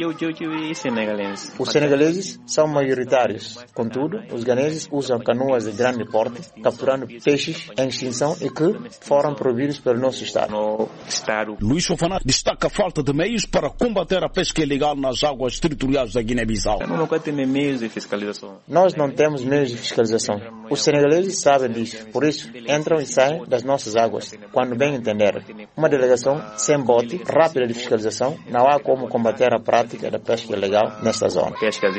Os senegaleses são maioritários. Contudo, os ganeses usam canoas de grande porte, capturando peixes em extinção e que foram proibidos pelo nosso Estado. Luís Fofana destaca a falta de meios para combater a pesca ilegal nas águas territoriais da Guiné-Bissau. Nós não temos meios de fiscalização. Os senegaleses sabem disso, por isso entram e saem das nossas águas, quando bem entenderem. Uma delegação sem bote, rápida de fiscalização, não há como combater a prática da pesca ilegal nesta zona.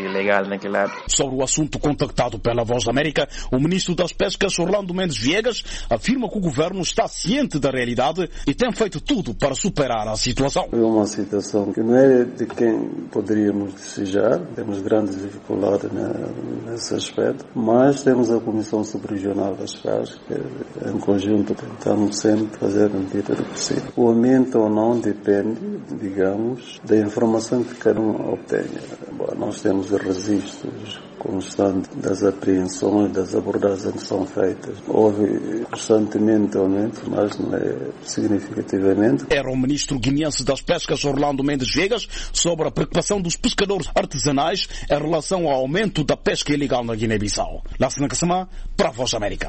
Sobre o assunto contactado pela Voz da América, o ministro das Pescas, Orlando Mendes Viegas, afirma que o governo está ciente da realidade e tem feito tudo para superar a situação. É uma situação que não é de quem poderíamos desejar, temos grandes dificuldades nesse aspecto, mas temos a Comissão Subregional das Pescas, que em conjunto tentamos sempre fazer a medida do possível. O aumento ou não depende, digamos, da informação que cada um obtenha. Bom, nós temos registros constantes das apreensões, das abordagens que são feitas. Houve constantemente aumento, mas não é significativamente. Era o ministro guineense das Pescas, Orlando Mendes Viegas, sobre a preocupação dos pescadores artesanais em relação ao aumento da pesca ilegal na Guiné-Bissau. Lassana Kassamá, para a Voz da América.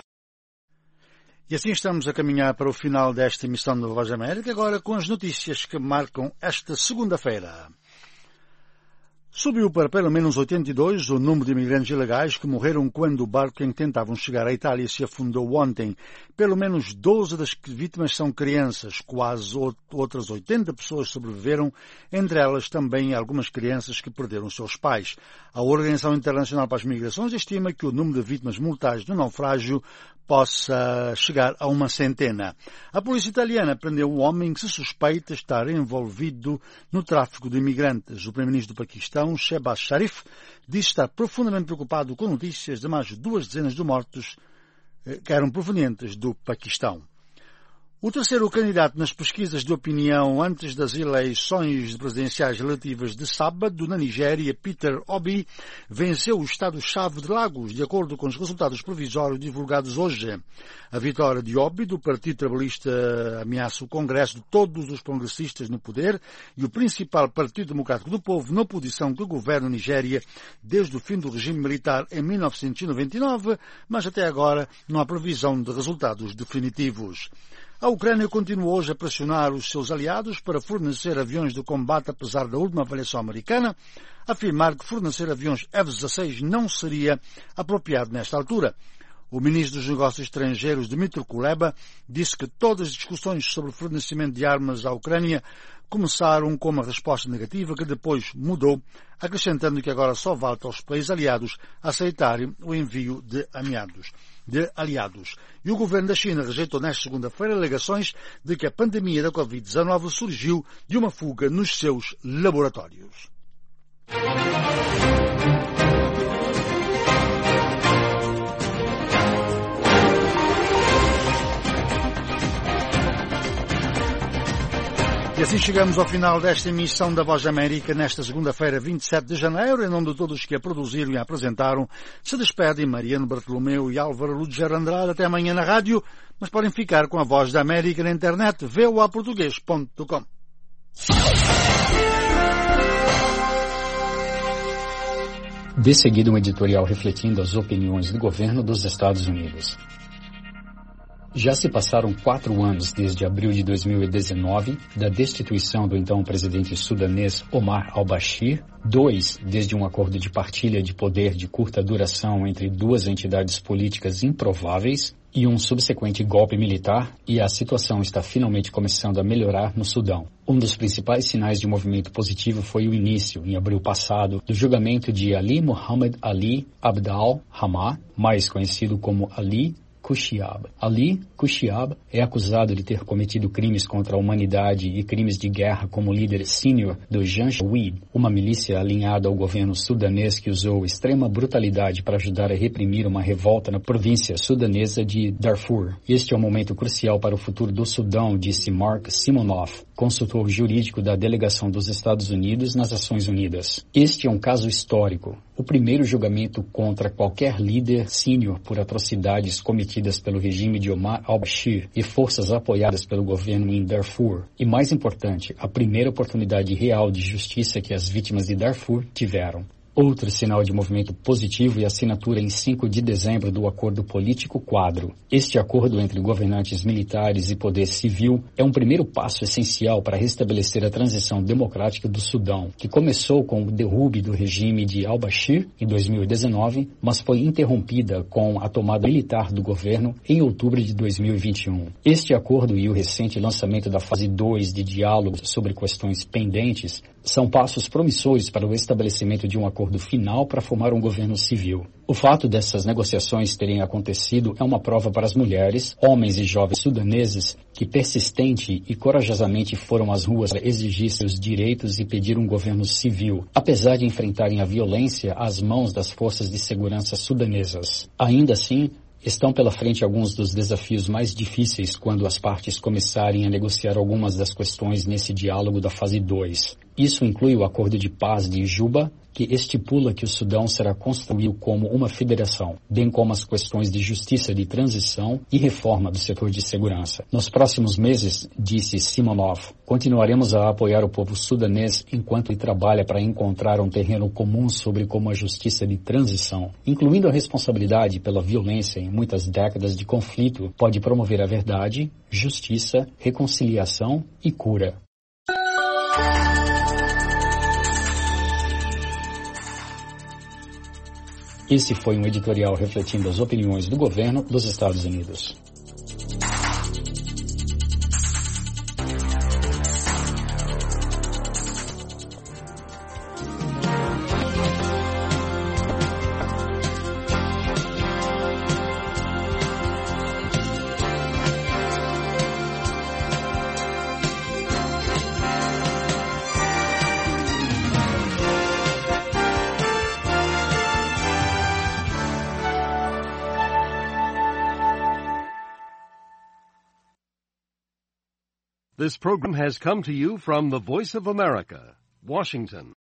E assim estamos a caminhar para o final desta emissão da Voz da América, agora com as notícias que marcam esta segunda-feira. Subiu para pelo menos oitenta e dois o número de imigrantes ilegais que morreram quando o barco em que tentavam chegar à Itália se afundou ontem. Pelo menos doze das vítimas são crianças, quase outras oitenta pessoas sobreviveram, entre elas também algumas crianças que perderam seus pais. A Organização Internacional para as Migrações estima que o número de vítimas mortais do naufrágio possa chegar a uma centena. A polícia italiana prendeu um homem que se suspeita estar envolvido no tráfico de imigrantes. O primeiro-ministro do Paquistão, Shehbaz Sharif, diz estar profundamente preocupado com notícias de mais de duas dezenas de mortos que eram provenientes do Paquistão. O terceiro candidato nas pesquisas de opinião antes das eleições presidenciais relativas de sábado na Nigéria, Peter Obi, venceu o estado-chave de Lagos, de acordo com os resultados provisórios divulgados hoje. A vitória de Obi, do Partido Trabalhista, ameaça o Congresso de todos os progressistas no poder e o principal Partido Democrático do Povo na posição que governa a Nigéria desde o fim do regime militar em mil novecentos e noventa e nove, mas até agora não há previsão de resultados definitivos. A Ucrânia continua hoje a pressionar os seus aliados para fornecer aviões de combate, apesar da última avaliação americana afirmar que fornecer aviões F dezasseis não seria apropriado nesta altura. O ministro dos Negócios Estrangeiros, Dmytro Kuleba, disse que todas as discussões sobre o fornecimento de armas à Ucrânia começaram com uma resposta negativa que depois mudou, acrescentando que agora só falta aos países aliados aceitarem o envio de aliados. de aliados. E o governo da China rejeitou nesta segunda-feira alegações de que a pandemia da covid dezenove surgiu de uma fuga nos seus laboratórios. E assim assim chegamos ao final desta emissão da Voz da América, nesta segunda-feira, vinte e sete de janeiro. Em nome de todos que a produziram e a apresentaram, se despedem Mariano Bartolomeu e Álvaro Luger Andrade. Até amanhã na rádio, mas podem ficar com a Voz da América na internet, v o a português ponto com. De seguida, um editorial refletindo as opiniões do governo dos Estados Unidos. Já se passaram quatro anos desde abril de dois mil e dezenove, da destituição do então presidente sudanês Omar al-Bashir, dois desde um acordo de partilha de poder de curta duração entre duas entidades políticas improváveis e um subsequente golpe militar, e a situação está finalmente começando a melhorar no Sudão. Um dos principais sinais de movimento positivo foi o início, em abril passado, do julgamento de Ali Muhammad Ali Abdal Hamad, mais conhecido como Ali Kushiab. Ali Kushiab é acusado de ter cometido crimes contra a humanidade e crimes de guerra como líder sênior do Janjaweed, uma milícia alinhada ao governo sudanês que usou extrema brutalidade para ajudar a reprimir uma revolta na província sudanesa de Darfur. Este é um momento crucial para o futuro do Sudão, disse Mark Simonoff, consultor jurídico da delegação dos Estados Unidos nas Nações Unidas. Este é um caso histórico, o primeiro julgamento contra qualquer líder sênior por atrocidades cometidas pelo regime de Omar al-Bashir e forças apoiadas pelo governo em Darfur. E mais importante, a primeira oportunidade real de justiça que as vítimas de Darfur tiveram. Outro sinal de movimento positivo é a assinatura em cinco de dezembro do Acordo Político Quadro. Este acordo entre governantes militares e poder civil é um primeiro passo essencial para restabelecer a transição democrática do Sudão, que começou com o derrube do regime de al-Bashir em dois mil e dezenove, mas foi interrompida com a tomada militar do governo em outubro de dois mil e vinte e um. Este acordo e o recente lançamento da fase dois de diálogo sobre questões pendentes são passos promissores para o estabelecimento de um acordo final para formar um governo civil. O fato dessas negociações terem acontecido é uma prova para as mulheres, homens e jovens sudaneses que persistente e corajosamente foram às ruas para exigir seus direitos e pedir um governo civil, apesar de enfrentarem a violência às mãos das forças de segurança sudanesas. Ainda assim, estão pela frente alguns dos desafios mais difíceis quando as partes começarem a negociar algumas das questões nesse diálogo da fase dois. Isso inclui o Acordo de Paz de Juba, que estipula que o Sudão será construído como uma federação, bem como as questões de justiça de transição e reforma do setor de segurança. Nos próximos meses, disse Simonoff, continuaremos a apoiar o povo sudanês enquanto ele trabalha para encontrar um terreno comum sobre como a justiça de transição, incluindo a responsabilidade pela violência em muitas décadas de conflito, pode promover a verdade, justiça, reconciliação e cura. Esse foi um editorial refletindo as opiniões do governo dos Estados Unidos. This program has come to you from the Voice of America, Washington.